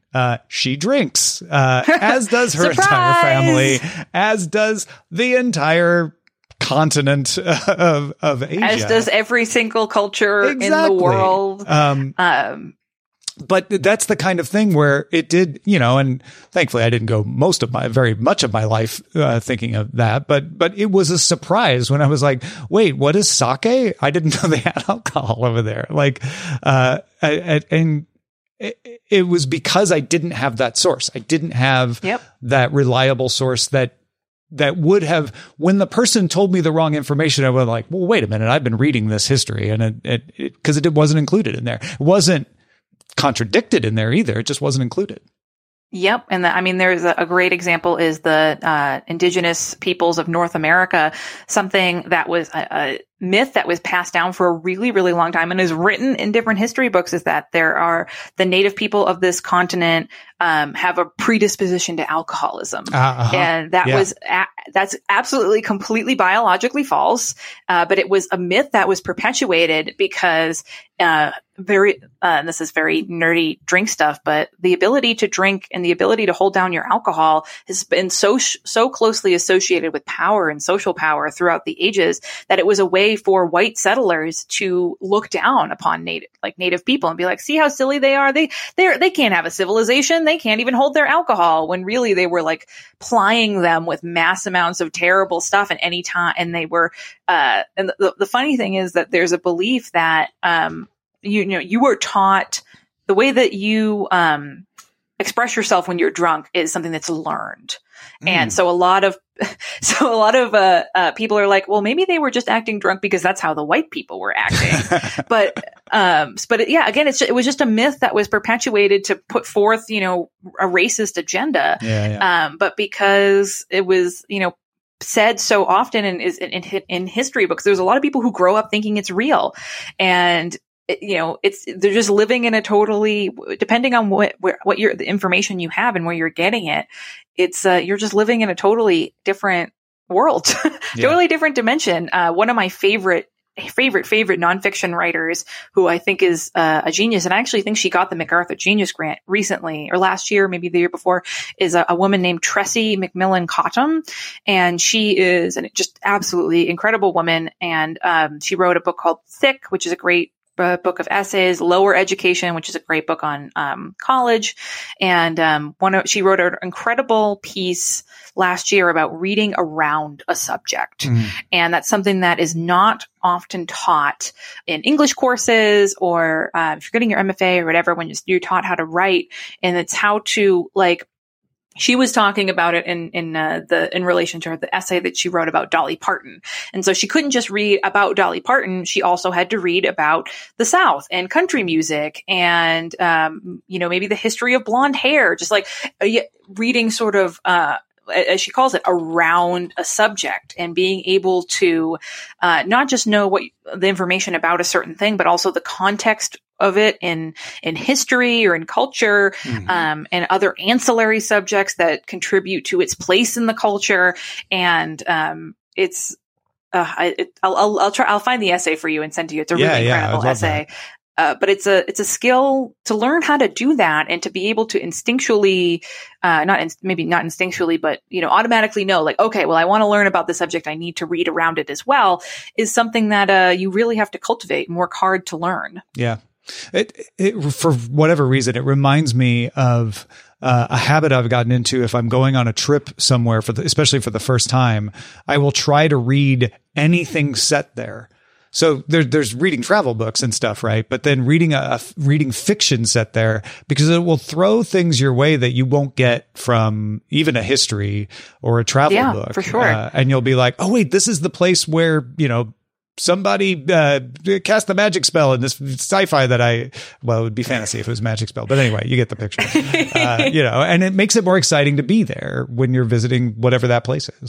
Uh, she drinks, uh, as does her entire family, as does the entire continent of, of Asia. As does every single culture exactly. in the world. Um, um, but that's the kind of thing where it did, you know, and thankfully I didn't go most of my, very much of my life uh, thinking of that, but, but it was a surprise when I was like, wait, what is sake? I didn't know they had alcohol over there. Like, uh, I, I, and it, it was because I didn't have that source. I didn't have yep. that reliable source that, that would have, when the person told me the wrong information, I was like, well, wait a minute. I've been reading this history and it, it, it cause it wasn't included in there. It wasn't contradicted in there either. It just wasn't included. Yep. And the, I mean, there's a, a great example is the uh, indigenous peoples of North America, something that was a, a myth that was passed down for a really, really long time and is written in different history books is that there are the native people of this continent um, have a predisposition to alcoholism. Uh, uh-huh. And that yeah. was, a- that's absolutely completely biologically false. Uh, but it was a myth that was perpetuated because, uh, very, uh, and this is very nerdy drink stuff, but the ability to drink and the ability to hold down your alcohol has been so, so closely associated with power and social power throughout the ages that it was a way for white settlers to look down upon native, like native people and be like, see how silly they are. They, they they can't have a civilization. They can't even hold their alcohol, when really they were like plying them with mass amounts of terrible stuff at any time. And they were, uh, and the, the funny thing is that there's a belief that, um, you, you know, you were taught the way that you, um, express yourself when you're drunk is something that's learned. Mm. And so a lot of, so a lot of, uh, uh, people are like, well, maybe they were just acting drunk because that's how the white people were acting. but, um, but it, yeah, again, it's, it was just a myth that was perpetuated to put forth, you know, a racist agenda. Yeah, yeah. Um, but because it was, you know, said so often and is in, in, in history books, there's a lot of people who grow up thinking it's real. And, you know, it's, they're just living in a totally, depending on what, where, what your, the information you have and where you're getting it, it's, uh, you're just living in a totally different world, yeah. totally different dimension. Uh, one of my favorite, favorite, favorite nonfiction writers who I think is uh, a genius, and I actually think she got the MacArthur Genius Grant recently or last year, maybe the year before, is a, a woman named Tressie McMillan Cottom. And she is an just absolutely incredible woman. And, um, she wrote a book called Thick, which is a great a book of essays, Lower Education, which is a great book on um, college. And um, one of, she wrote an incredible piece last year about reading around a subject. Mm. And that's something that is not often taught in English courses or uh, if you're getting your M F A or whatever, when you're taught how to write. And it's how to like, she was talking about it in, in, uh, the, in relation to her, the essay that she wrote about Dolly Parton. And so she couldn't just read about Dolly Parton. She also had to read about the South and country music and, um, you know, maybe the history of blonde hair, just like uh, reading sort of, uh, as she calls it, around a subject and being able to, uh, not just know what the information about a certain thing, but also the context of it in, in history or in culture, mm-hmm. um, and other ancillary subjects that contribute to its place in the culture. And, um, it's, uh, I, it, I'll, I'll, I'll try, I'll find the essay for you and send to you. It's a yeah, really yeah, incredible essay. Uh, but it's a, it's a skill to learn how to do that and to be able to instinctually, uh, not, in, maybe not instinctually, but, you know, automatically know like, okay, well, I want to learn about the subject. I need to read around it as well, is something that, uh, you really have to cultivate and work hard to learn. Yeah. It, it, for whatever reason, it reminds me of, uh, a habit I've gotten into. If I'm going on a trip somewhere for the, especially for the first time, I will try to read anything set there. So there, there's reading travel books and stuff, right? But then reading a, a reading fiction set there, because it will throw things your way that you won't get from even a history or a travel yeah, book. For sure. Uh, and you'll be like, oh wait, this is the place where, you know, somebody uh, cast the magic spell in this sci-fi that I, well, it would be fantasy if it was a magic spell. But anyway, you get the picture. uh, you know, and it makes it more exciting to be there when you're visiting whatever that place is.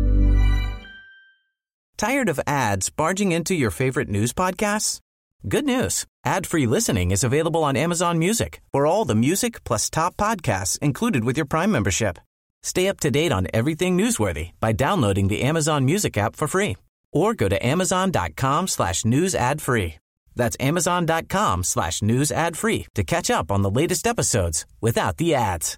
Tired of ads barging into your favorite news podcasts? Good news. Ad-free listening is available on Amazon Music for all the music plus top podcasts included with your Prime membership. Stay up to date on everything newsworthy by downloading the Amazon Music app for free or go to amazon.com slash news ad free. That's amazon.com slash news ad free to catch up on the latest episodes without the ads.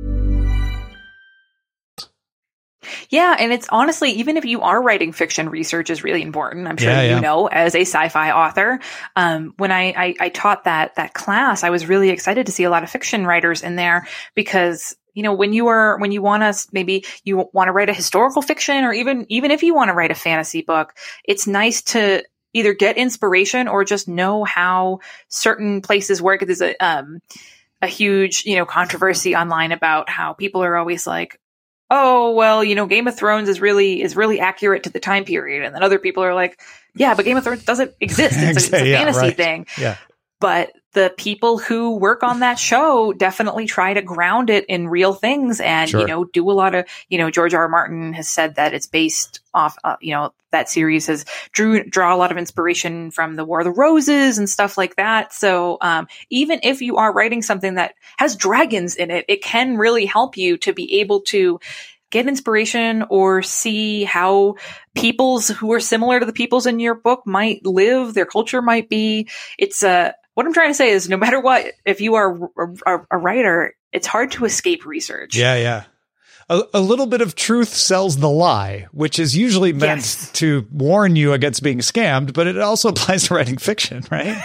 Yeah, and it's honestly, even if you are writing fiction, research is really important. I'm sure yeah, you yeah. know, as a sci-fi author. Um, when I, I, I taught that that class, I was really excited to see a lot of fiction writers in there because, you know, when you are when you want to maybe you want to write a historical fiction, or even even if you want to write a fantasy book, it's nice to either get inspiration or just know how certain places work. There's a um, a huge, you know, controversy online about how people are always like, oh, well, you know, Game of Thrones is really is really accurate to the time period. And then other people are like, yeah, but Game of Thrones doesn't exist. It's a, it's a yeah, fantasy right. thing. Yeah. But the people who work on that show definitely try to ground it in real things and, Sure. you know, do a lot of, you know, George R. R. Martin has said that it's based off, uh, you know, that series has drew, draw a lot of inspiration from the War of the Roses and stuff like that. So, um, even if you are writing something that has dragons in it, it can really help you to be able to get inspiration or see how peoples who are similar to the peoples in your book might live, their culture might be. It's a, uh, what I'm trying to say is no matter what, if you are a, a writer, it's hard to escape research. Yeah, yeah. A, a little bit of truth sells the lie, which is usually meant Yes. to warn you against being scammed, but it also applies to writing fiction, right?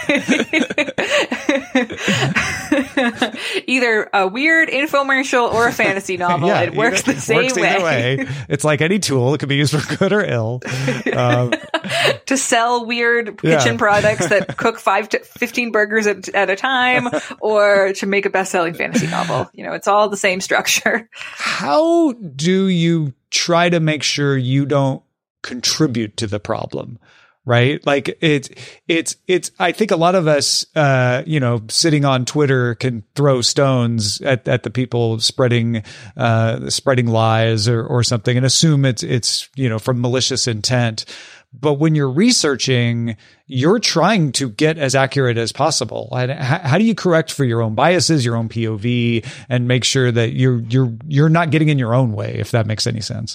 Either a weird infomercial or a fantasy novel. Yeah, it works either- the same works either way. way. It's like any tool. It can be used for good or ill. Um, To sell weird Yeah. kitchen products that cook five to fifteen burgers at, at a time, or to make a best-selling fantasy novel. You know, it's all the same structure. how do you try to make sure you don't contribute to the problem? Right? Like it's, it's, it's, I think a lot of us, uh, you know, sitting on Twitter can throw stones at, at the people spreading, uh, spreading lies or, or something and assume it's, it's, you know, from malicious intent. But when you're researching, you're trying to get as accurate as possible. And how, how do you correct for your own biases, your own P O V, and make sure that you're, you're, you're not getting in your own way, if that makes any sense?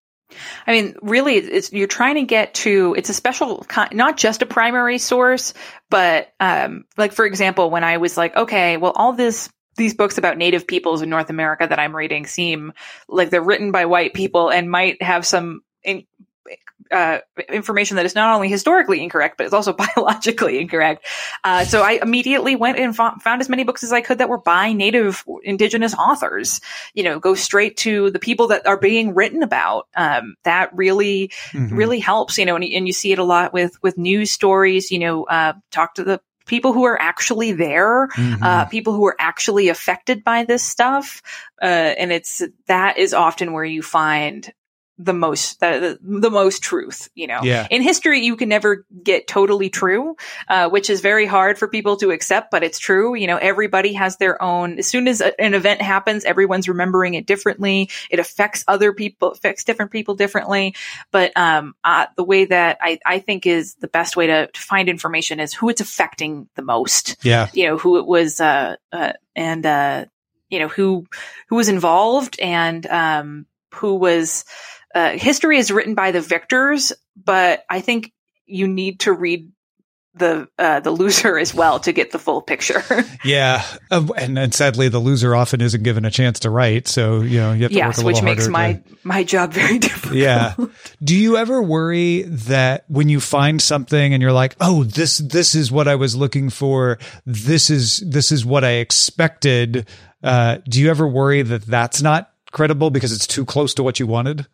I mean, really, it's you're trying to get to. It's a special, not just a primary source, but um, like for example, when I was like, okay, well, all this these books about Native peoples in North America that I'm reading seem like they're written by white people and might have some in, uh, information that is not only historically incorrect, but it's also biologically incorrect. Uh, so I immediately went and fa- found as many books as I could that were by Native indigenous authors, you know, go straight to the people that are being written about. Um, that really, Mm-hmm. really helps, you know, and, and you see it a lot with, with news stories, you know, uh, talk to the people who are actually there, Mm-hmm. uh, people who are actually affected by this stuff. Uh, and it's, that is often where you find the most, the, the, the most truth, you know, Yeah. in history, you can never get totally true, uh, which is very hard for people to accept, but it's true. You know, everybody has their own, as soon as a, an event happens, everyone's remembering it differently. It affects other people, affects different people differently. But, um, uh, the way that I, I think is the best way to, to find information is who it's affecting the most, Yeah. you know, who it was, uh, uh, and, uh, you know, who, who was involved and, um, who was, Uh, history is written by the victors, but I think you need to read the uh, the loser as well to get the full picture. Yeah. Uh, and, and sadly, the loser often isn't given a chance to write. So, you know, you have to work Yes, a which little makes harder my to- my job very difficult. Yeah. Do you ever worry that when you find something and you're like, oh, this, this is what I was looking for. This is, this is what I expected. Uh, do you ever worry that that's not credible because it's too close to what you wanted?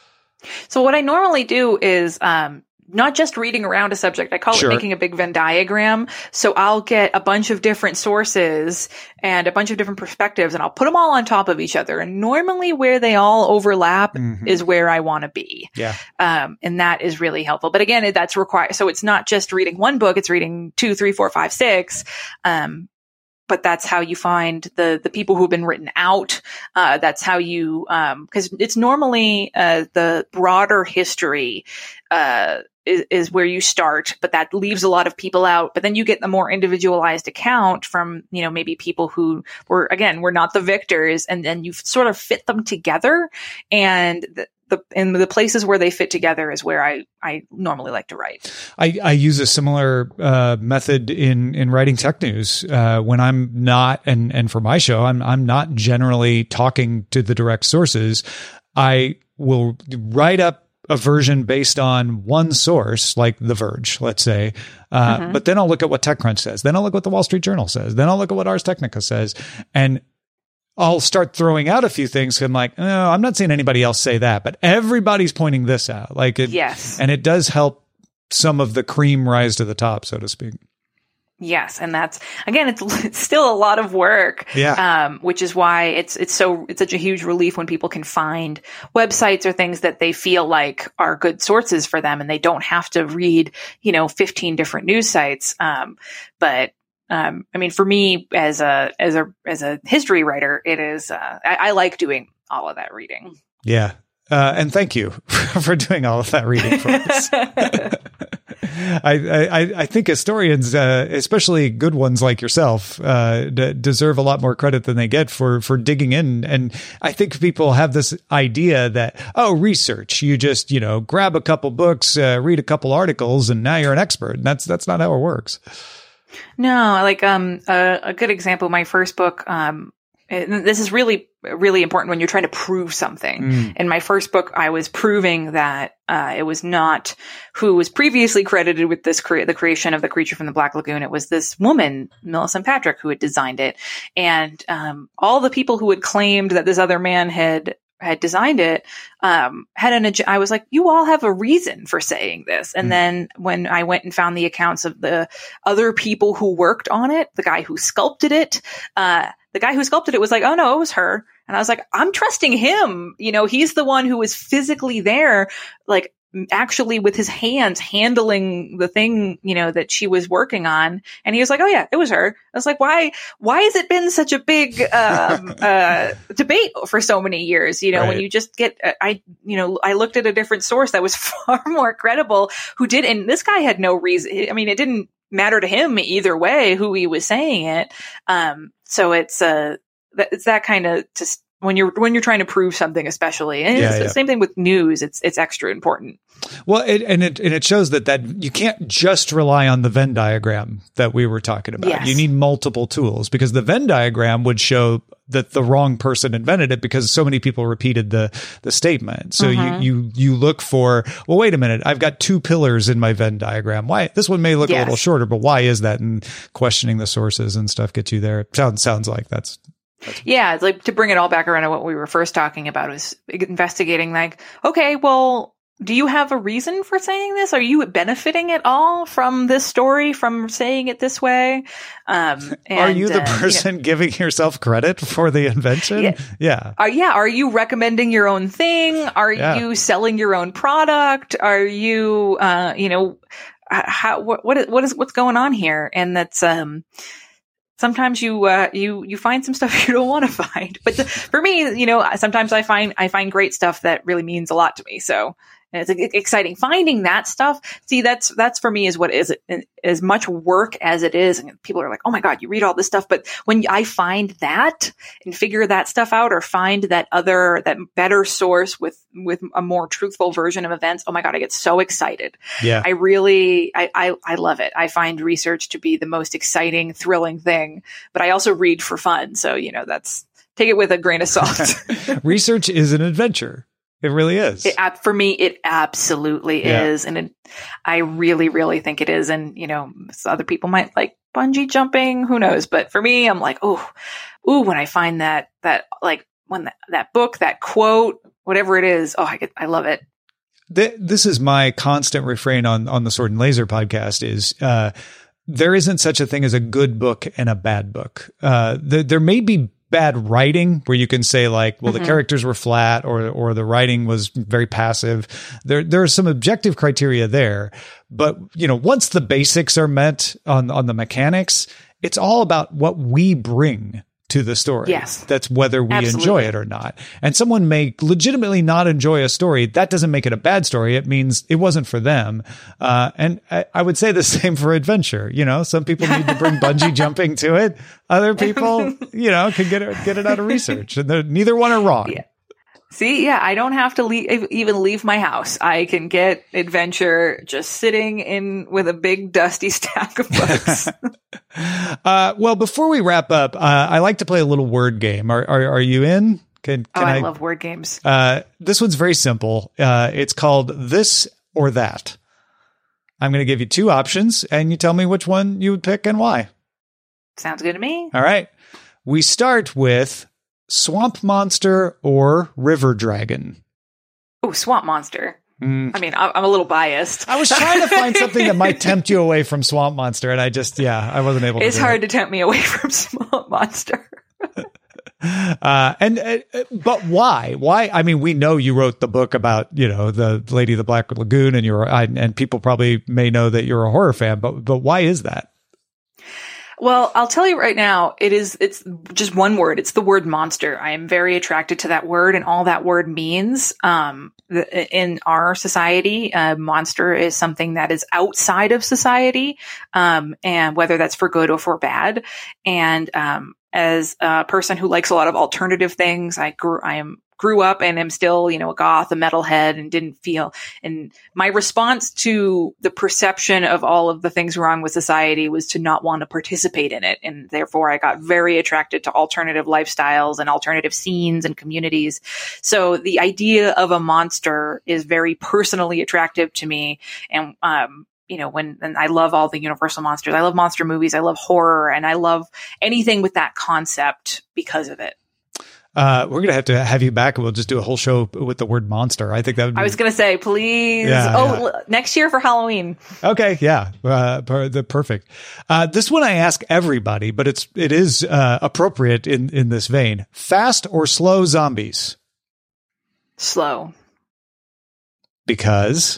So what I normally do is um, not just reading around a subject. I call Sure. it making a big Venn diagram. So I'll get a bunch of different sources and a bunch of different perspectives, and I'll put them all on top of each other. And normally where they all overlap Mhm. is where I want to be. Yeah. Um, and that is really helpful. But again, that's required. So it's not just reading one book, it's reading two, three, four, five, six. Um, but that's how you find the, the people who've been written out. Uh, that's how you, um, cause it's normally, uh, the broader history, uh, is, is where you start, but that leaves a lot of people out. But then you get the more individualized account from, you know, maybe people who were, again, were not the victors, and then you sort of fit them together. And the, the in the places where they fit together is where I, I normally like to write. I, I use a similar uh, method in, in writing tech news uh, when I'm not, and, and for my show, I'm, I'm not generally talking to the direct sources. I will write up a version based on one source, like The Verge, let's say. Uh, mm-hmm. But then I'll look at what TechCrunch says. Then I'll look at what the Wall Street Journal says. Then I'll look at what Ars Technica says. And I'll start throwing out a few things. I'm like, oh, I'm not seeing anybody else say that, but everybody's pointing this out. Like, it, yes. And it does help some of the cream rise to the top, so to speak. Yes. And that's, again, it's, it's still a lot of work. Yeah. Um, which is why it's, it's so, it's such a huge relief when people can find websites or things that they feel like are good sources for them, and they don't have to read, you know, fifteen different news sites. Um, but, um, I mean, for me as a, as a, as a history writer, it is, uh, I, I like doing all of that reading. Yeah. Uh, and thank you for doing all of that reading for us. I, I, I think historians, uh, especially good ones like yourself, uh, d- deserve a lot more credit than they get for, for digging in. And I think people have this idea that, oh, research, you just, you know, grab a couple books, uh, read a couple articles, and now you're an expert. And that's, that's not how it works. No, like, um, a, a good example, my first book, um, and this is really, really important when you're trying to prove something. Mm. In my first book, I was proving that uh, it was not who was previously credited with this cre- the creation of The Creature from the Black Lagoon. It was this woman, Millicent Patrick, who had designed it. And um, all the people who had claimed that this other man had had designed it, um, had an, I was like, you all have a reason for saying this. And mm. then when I went and found the accounts of the other people who worked on it, the guy who sculpted it, uh, the guy who sculpted it was like, oh no, it was her. And I was like, I'm trusting him. You know, he's the one who was physically there, like actually with his hands handling the thing, you know, that she was working on. And he was like, oh yeah, it was her. I was like, why, why has it been such a big, um, uh, debate for so many years? You know, right. When you just get, uh, I, you know, I looked at a different source that was far more credible who did. And this guy had no reason. I mean, it didn't matter to him either way who he was saying it. Um, so it's, uh, it's that kind of just, when you're when you're trying to prove something, especially, and yeah, it's yeah. the same thing with news. It's it's extra important. Well, it, and it and it shows that that you can't just rely on the Venn diagram that we were talking about. Yes. You need multiple tools, because the Venn diagram would show that the wrong person invented it because so many people repeated the the statement. So mm-hmm. you you you look for, well, wait a minute, I've got two pillars in my Venn diagram. Why this one may look yes. a little shorter, but why is that? And questioning the sources and stuff gets you there. It sounds sounds like that's. Yeah, it's like to bring it all back around to what we were first talking about is investigating, like, okay, well, do you have a reason for saying this? Are you benefiting at all from this story, from saying it this way? Um, and, are you the uh, person you know, giving yourself credit for the invention? Yeah. Yeah. Are, yeah. Are you recommending your own thing? Are yeah. you selling your own product? Are you, uh, you know, how, what, what is, what is, what's going on here? And that's, um, sometimes you, uh, you, you find some stuff you don't want to find. But the, for me, you know, sometimes I find, I find great stuff that really means a lot to me. So it's exciting finding that stuff. See, that's, that's for me is what is as much work as it is. And people are like, oh my God, you read all this stuff. But when I find that and figure that stuff out, or find that other, that better source with, with a more truthful version of events, oh my God, I get so excited. Yeah. I really, I, I, I love it. I find research to be the most exciting, thrilling thing, but I also read for fun. So, you know, that's, take it with a grain of salt. Research is an adventure. It really is. It, for me, it absolutely yeah. is. And it, I really, really think it is. And, you know, other people might like bungee jumping, who knows? But for me, I'm like, oh, ooh, when I find that, that like when that, that book, that quote, whatever it is, oh, I get, I love it. This is my constant refrain on, on the Sword and Laser podcast is, uh, there isn't such a thing as a good book and a bad book. Uh, the, there may be bad writing where you can say like, well, mm-hmm. the characters were flat, or, or the writing was very passive. There, there are some objective criteria there, but you know, once the basics are met on, on the mechanics, it's all about what we bring to the story. Yes. That's whether we Absolutely. enjoy it or not. And someone may legitimately not enjoy a story. That doesn't make it a bad story. It means it wasn't for them. Uh, and I, I would say the same for adventure. You know, some people need to bring bungee jumping to it. Other people, you know, can get it, get it out of research. And neither one are wrong. Yeah. See, yeah, I don't have to leave, even leave my house. I can get adventure just sitting in with a big dusty stack of books. uh, well, before we wrap up, uh, I like to play a little word game. Are are, are you in? Can, can oh, I, I love word games. Uh, this one's very simple. Uh, it's called This or That. I'm going to give you two options, and you tell me which one you would pick and why. Sounds good to me. All right. We start with swamp monster or river dragon. Oh, swamp monster. Mm. I mean, I- I'm a little biased. I was trying to find something that might tempt you away from swamp monster, and I just, yeah, I wasn't able to. It's do hard it. to tempt me away from swamp monster. Uh, and, uh, but why? Why? I mean, we know you wrote the book about, you know, the Lady of the Black Lagoon, and you're, and people probably may know that you're a horror fan, but, but why is that? Well, I'll tell you right now, it is, it's just one word. It's the word monster. I am very attracted to that word and all that word means. Um, the, in our society, uh, monster is something that is outside of society. Um, and whether that's for good or for bad. And, um, as a person who likes a lot of alternative things, I grew, I am grew up and am still, you know, a goth, a metalhead, and didn't feel, and my response to the perception of all of the things wrong with society was to not want to participate in it. And therefore I got very attracted to alternative lifestyles and alternative scenes and communities. So the idea of a monster is very personally attractive to me. And, um, you know, when, and I love all the Universal monsters. I love monster movies. I love horror, and I love anything with that concept because of it. Uh, we're going to have to have you back, and we'll just do a whole show with the word monster. I think that would be. I was going to say, please. Yeah, oh, yeah. l- next year for Halloween. Okay. Yeah. Uh, per, the perfect. Uh, this one I ask everybody, but it's, it is, uh, appropriate in, in this vein. Fast or slow zombies? Slow. Because?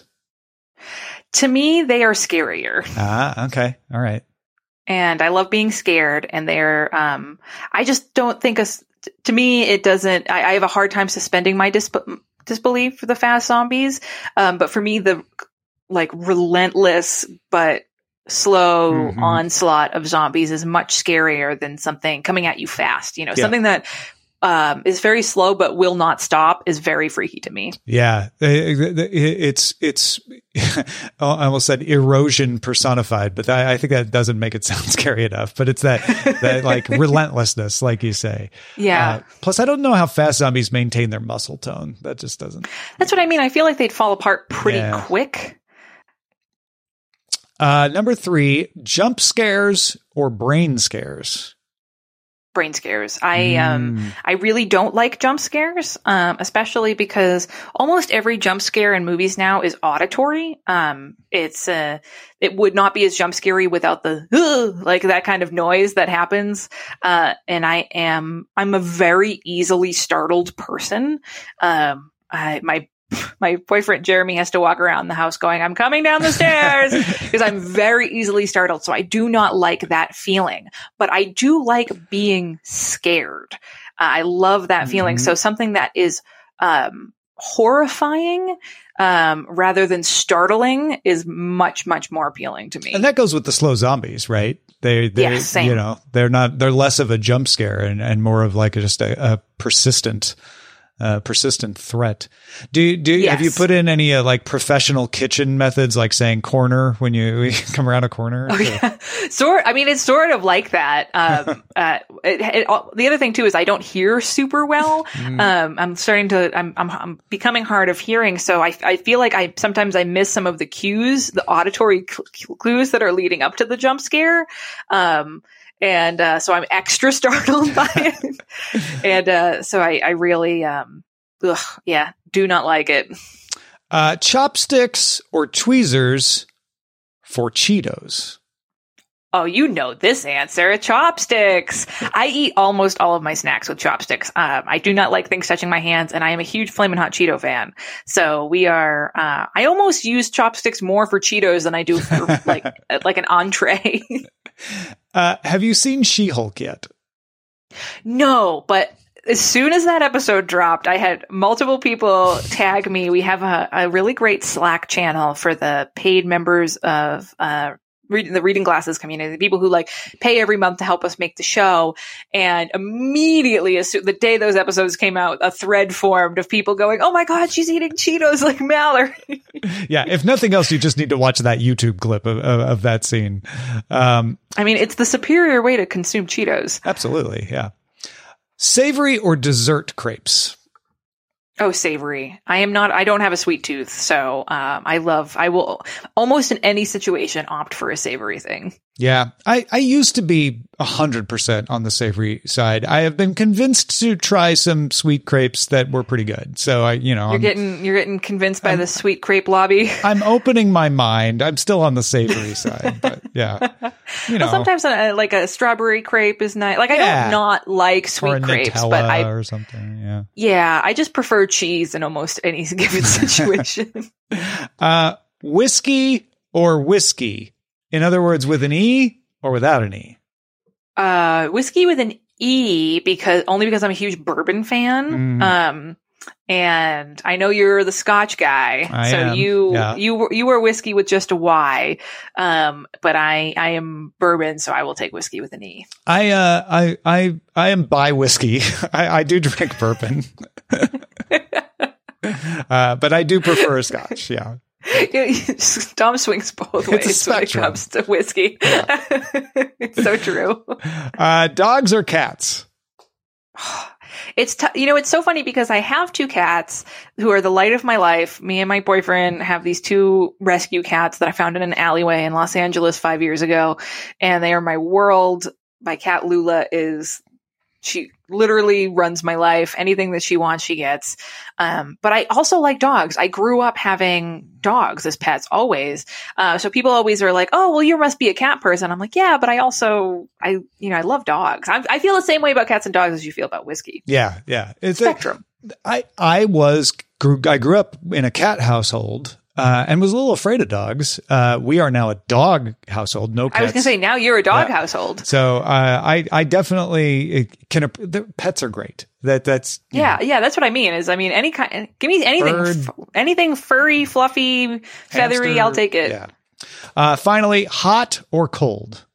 To me, they are scarier. Ah, okay. All right. And I love being scared, and they're, um, I just don't think us, to me, it doesn't, I, I have a hard time suspending my dis- disbelief for the fast zombies. Um, but for me, the like relentless, but slow mm-hmm. onslaught of zombies is much scarier than something coming at you fast. You know, yeah. something that, um, is very slow, but will not stop is very freaky to me. Yeah. It's, it's, I almost said erosion personified, but I, I think that doesn't make it sound scary enough, but it's that, that like relentlessness, like you say. Yeah. Uh, plus I don't know how fast zombies maintain their muscle tone. That just doesn't. That's what I mean. I feel like they'd fall apart pretty Yeah. quick. Uh, number three, jump scares or brain scares? Brain scares. I, um, Mm. I really don't like jump scares, um, especially because almost every jump scare in movies now is auditory. Um, it's, uh, it would not be as jump scary without the, "Ugh," like that kind of noise that happens. Uh, and I am, I'm a very easily startled person. Um, I, my, my boyfriend Jeremy has to walk around the house going, "I'm coming down the stairs," because I'm very easily startled. So I do not like that feeling, but I do like being scared. Uh, I love that feeling. Mm-hmm. So something that is, um, horrifying, um, rather than startling is much, much more appealing to me. And that goes with the slow zombies, right? They, they, Yeah, same. you know, they're not, they're less of a jump scare and, and more of like a, just a, a persistent, uh, persistent threat. Do you, do you, have you Yes. put in any uh, like professional kitchen methods, like saying corner when you, you come around a corner? Oh, yeah. Sort, I mean, it's sort of like that. Um, uh, it, it, the other thing too is I don't hear super well. Mm. Um, I'm starting to, I'm, I'm, I'm becoming hard of hearing. So I, I feel like I, sometimes I miss some of the cues, the auditory cl- clues that are leading up to the jump scare. Um, and, uh, so I'm extra startled by it. and, uh, so I, I really, um, ugh, yeah, do not like it. Uh, chopsticks or tweezers for Cheetos? Oh, you know this answer. Chopsticks. I eat almost all of my snacks with chopsticks. Um, I do not like things touching my hands, and I am a huge Flamin' Hot Cheeto fan. So we are, uh, I almost use chopsticks more for Cheetos than I do for like, like an entree. Uh, have you seen She-Hulk yet? No, but as soon as that episode dropped, I had multiple people tag me. We have a, a really great Slack channel for the paid members of uh, reading the Reading Glasses community, the people who like pay every month to help us make the show. And immediately, as soon, the day those episodes came out, a thread formed of people going, "Oh my God, she's eating Cheetos like Mallory." Yeah, if nothing else, you just need to watch that YouTube clip of, of, of that scene. Um, I mean, it's the superior way to consume Cheetos. Absolutely, yeah. Savory or dessert crepes? Oh, savory. I am not, I don't have a sweet tooth. So um, I love, I will almost in any situation opt for a savory thing. Yeah, I, I used to be one hundred percent on the savory side. I have been convinced to try some sweet crepes that were pretty good. So, I, you know. You're I'm, getting you're getting convinced by I'm, the sweet crepe lobby. I'm opening my mind. I'm still on the savory side, but yeah. You know. Well, sometimes uh, like a strawberry crepe is nice. Like I yeah. don't not like sweet or a crepes, Nutella but I. or something, yeah. Yeah, I just prefer cheese in almost any given situation. uh, whiskey or whiskey? In other words, with an E or without an E? Uh, whiskey with an E, because only because I'm a huge bourbon fan. Mm. Um, and I know you're the Scotch guy, I so am. you Yeah. you you were whiskey with just a Y. Um, but I I am bourbon, so I will take whiskey with an E. I uh I I I am bi whiskey. I, I do drink bourbon. uh, but I do prefer Scotch, yeah. Tom swings both ways when it comes to whiskey. Yeah. It's so true. Uh, dogs or cats? It's, t- you know, it's so funny because I have two cats who are the light of my life. Me and my boyfriend have these two rescue cats that I found in an alleyway in Los Angeles five years ago. And they are my world. My cat Lula is, she literally runs my life. Anything that she wants, she gets. Um, but I also like dogs. I grew up having dogs as pets always. Uh, so people always are like, "Oh, well, you must be a cat person." I'm like, "Yeah, but I also, I, you know, I love dogs." I, I feel the same way about cats and dogs as you feel about whiskey. Yeah, yeah. It's spectrum. A, I I was grew I grew up in a cat household. Uh, and was a little afraid of dogs. Uh, we are now a dog household. No cats. I was going to say, now you're a dog yeah. household. So, uh, I, I definitely can, the pets are great. That, that's, yeah. know. Yeah. That's what I mean is, I mean, any kind, give me anything, f- anything furry, fluffy, feathery. Hamster, I'll take it. Yeah. Uh, finally, hot or cold?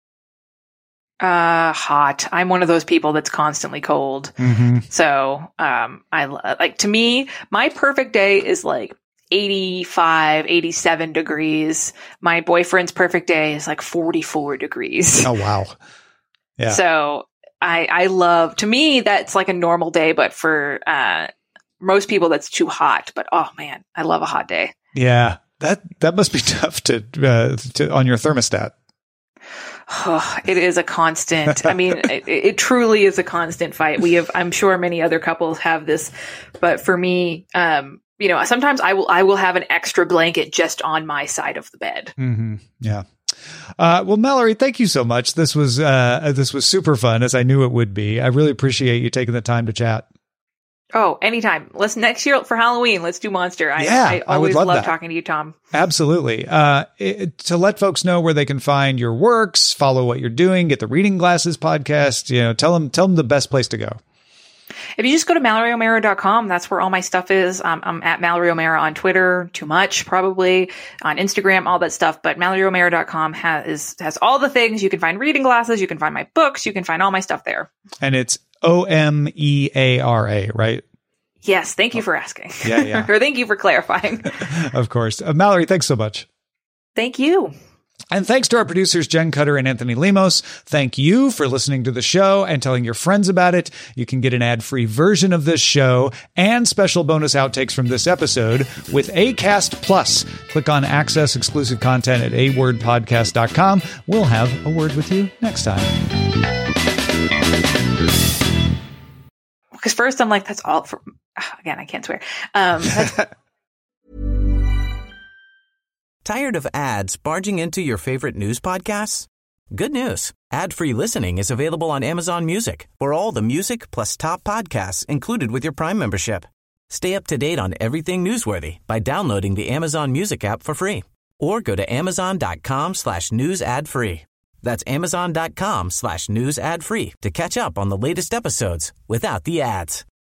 Uh, hot. I'm one of those people that's constantly cold. Mm-hmm. So, um, I like, to me, my perfect day is like eighty-five, eighty-seven degrees. My boyfriend's perfect day is like forty-four degrees. Oh, wow. Yeah. So I, I love, to me, that's like a normal day, but for, uh, most people that's too hot, but oh man, I love a hot day. Yeah. That, that must be tough to, uh, to, on your thermostat. Oh, it is a constant. I mean, it, it truly is a constant fight. We have, I'm sure many other couples have this, but for me, um, you know, sometimes I will, I will have an extra blanket just on my side of the bed. Mm-hmm. Yeah. Uh, well, Mallory, thank you so much. This was, uh, this was super fun, as I knew it would be. I really appreciate you taking the time to chat. Oh, anytime. Let's next year for Halloween. Let's do Monster. I, yeah, I always I would love, love that. talking to you, Tom. Absolutely. Uh, it, to let folks know where they can find your works, follow what you're doing, get the Reading Glasses podcast, you know, tell them, tell them the best place to go. If you just go to Mallory O'Meara dot com, that's where all my stuff is. Um, I'm at Mallory O'Meara on Twitter, too much probably, on Instagram, all that stuff. But Mallory O'Meara dot com has, has all the things. You can find Reading Glasses, you can find my books, you can find all my stuff there. And it's O M E A R A, right? Yes, thank you for asking. Yeah, yeah. Or thank you for clarifying. Of course. Uh, Mallory, thanks so much. Thank you. And thanks to our producers, Jen Cutter and Anthony Lemos. Thank you for listening to the show and telling your friends about it. You can get an ad-free version of this show and special bonus outtakes from this episode with Acast Plus. Click on Access Exclusive Content at a word podcast dot com. We'll have a word with you next time. Because first I'm like, that's all for, again, I can't swear. Um, that's- Tired of ads barging into your favorite news podcasts? Good news. Ad-free listening is available on Amazon Music for all the music plus top podcasts included with your Prime membership. Stay up to date on everything newsworthy by downloading the Amazon Music app for free or go to amazon dot com slash news ad free. That's amazon.com slash news ad free to catch up on the latest episodes without the ads.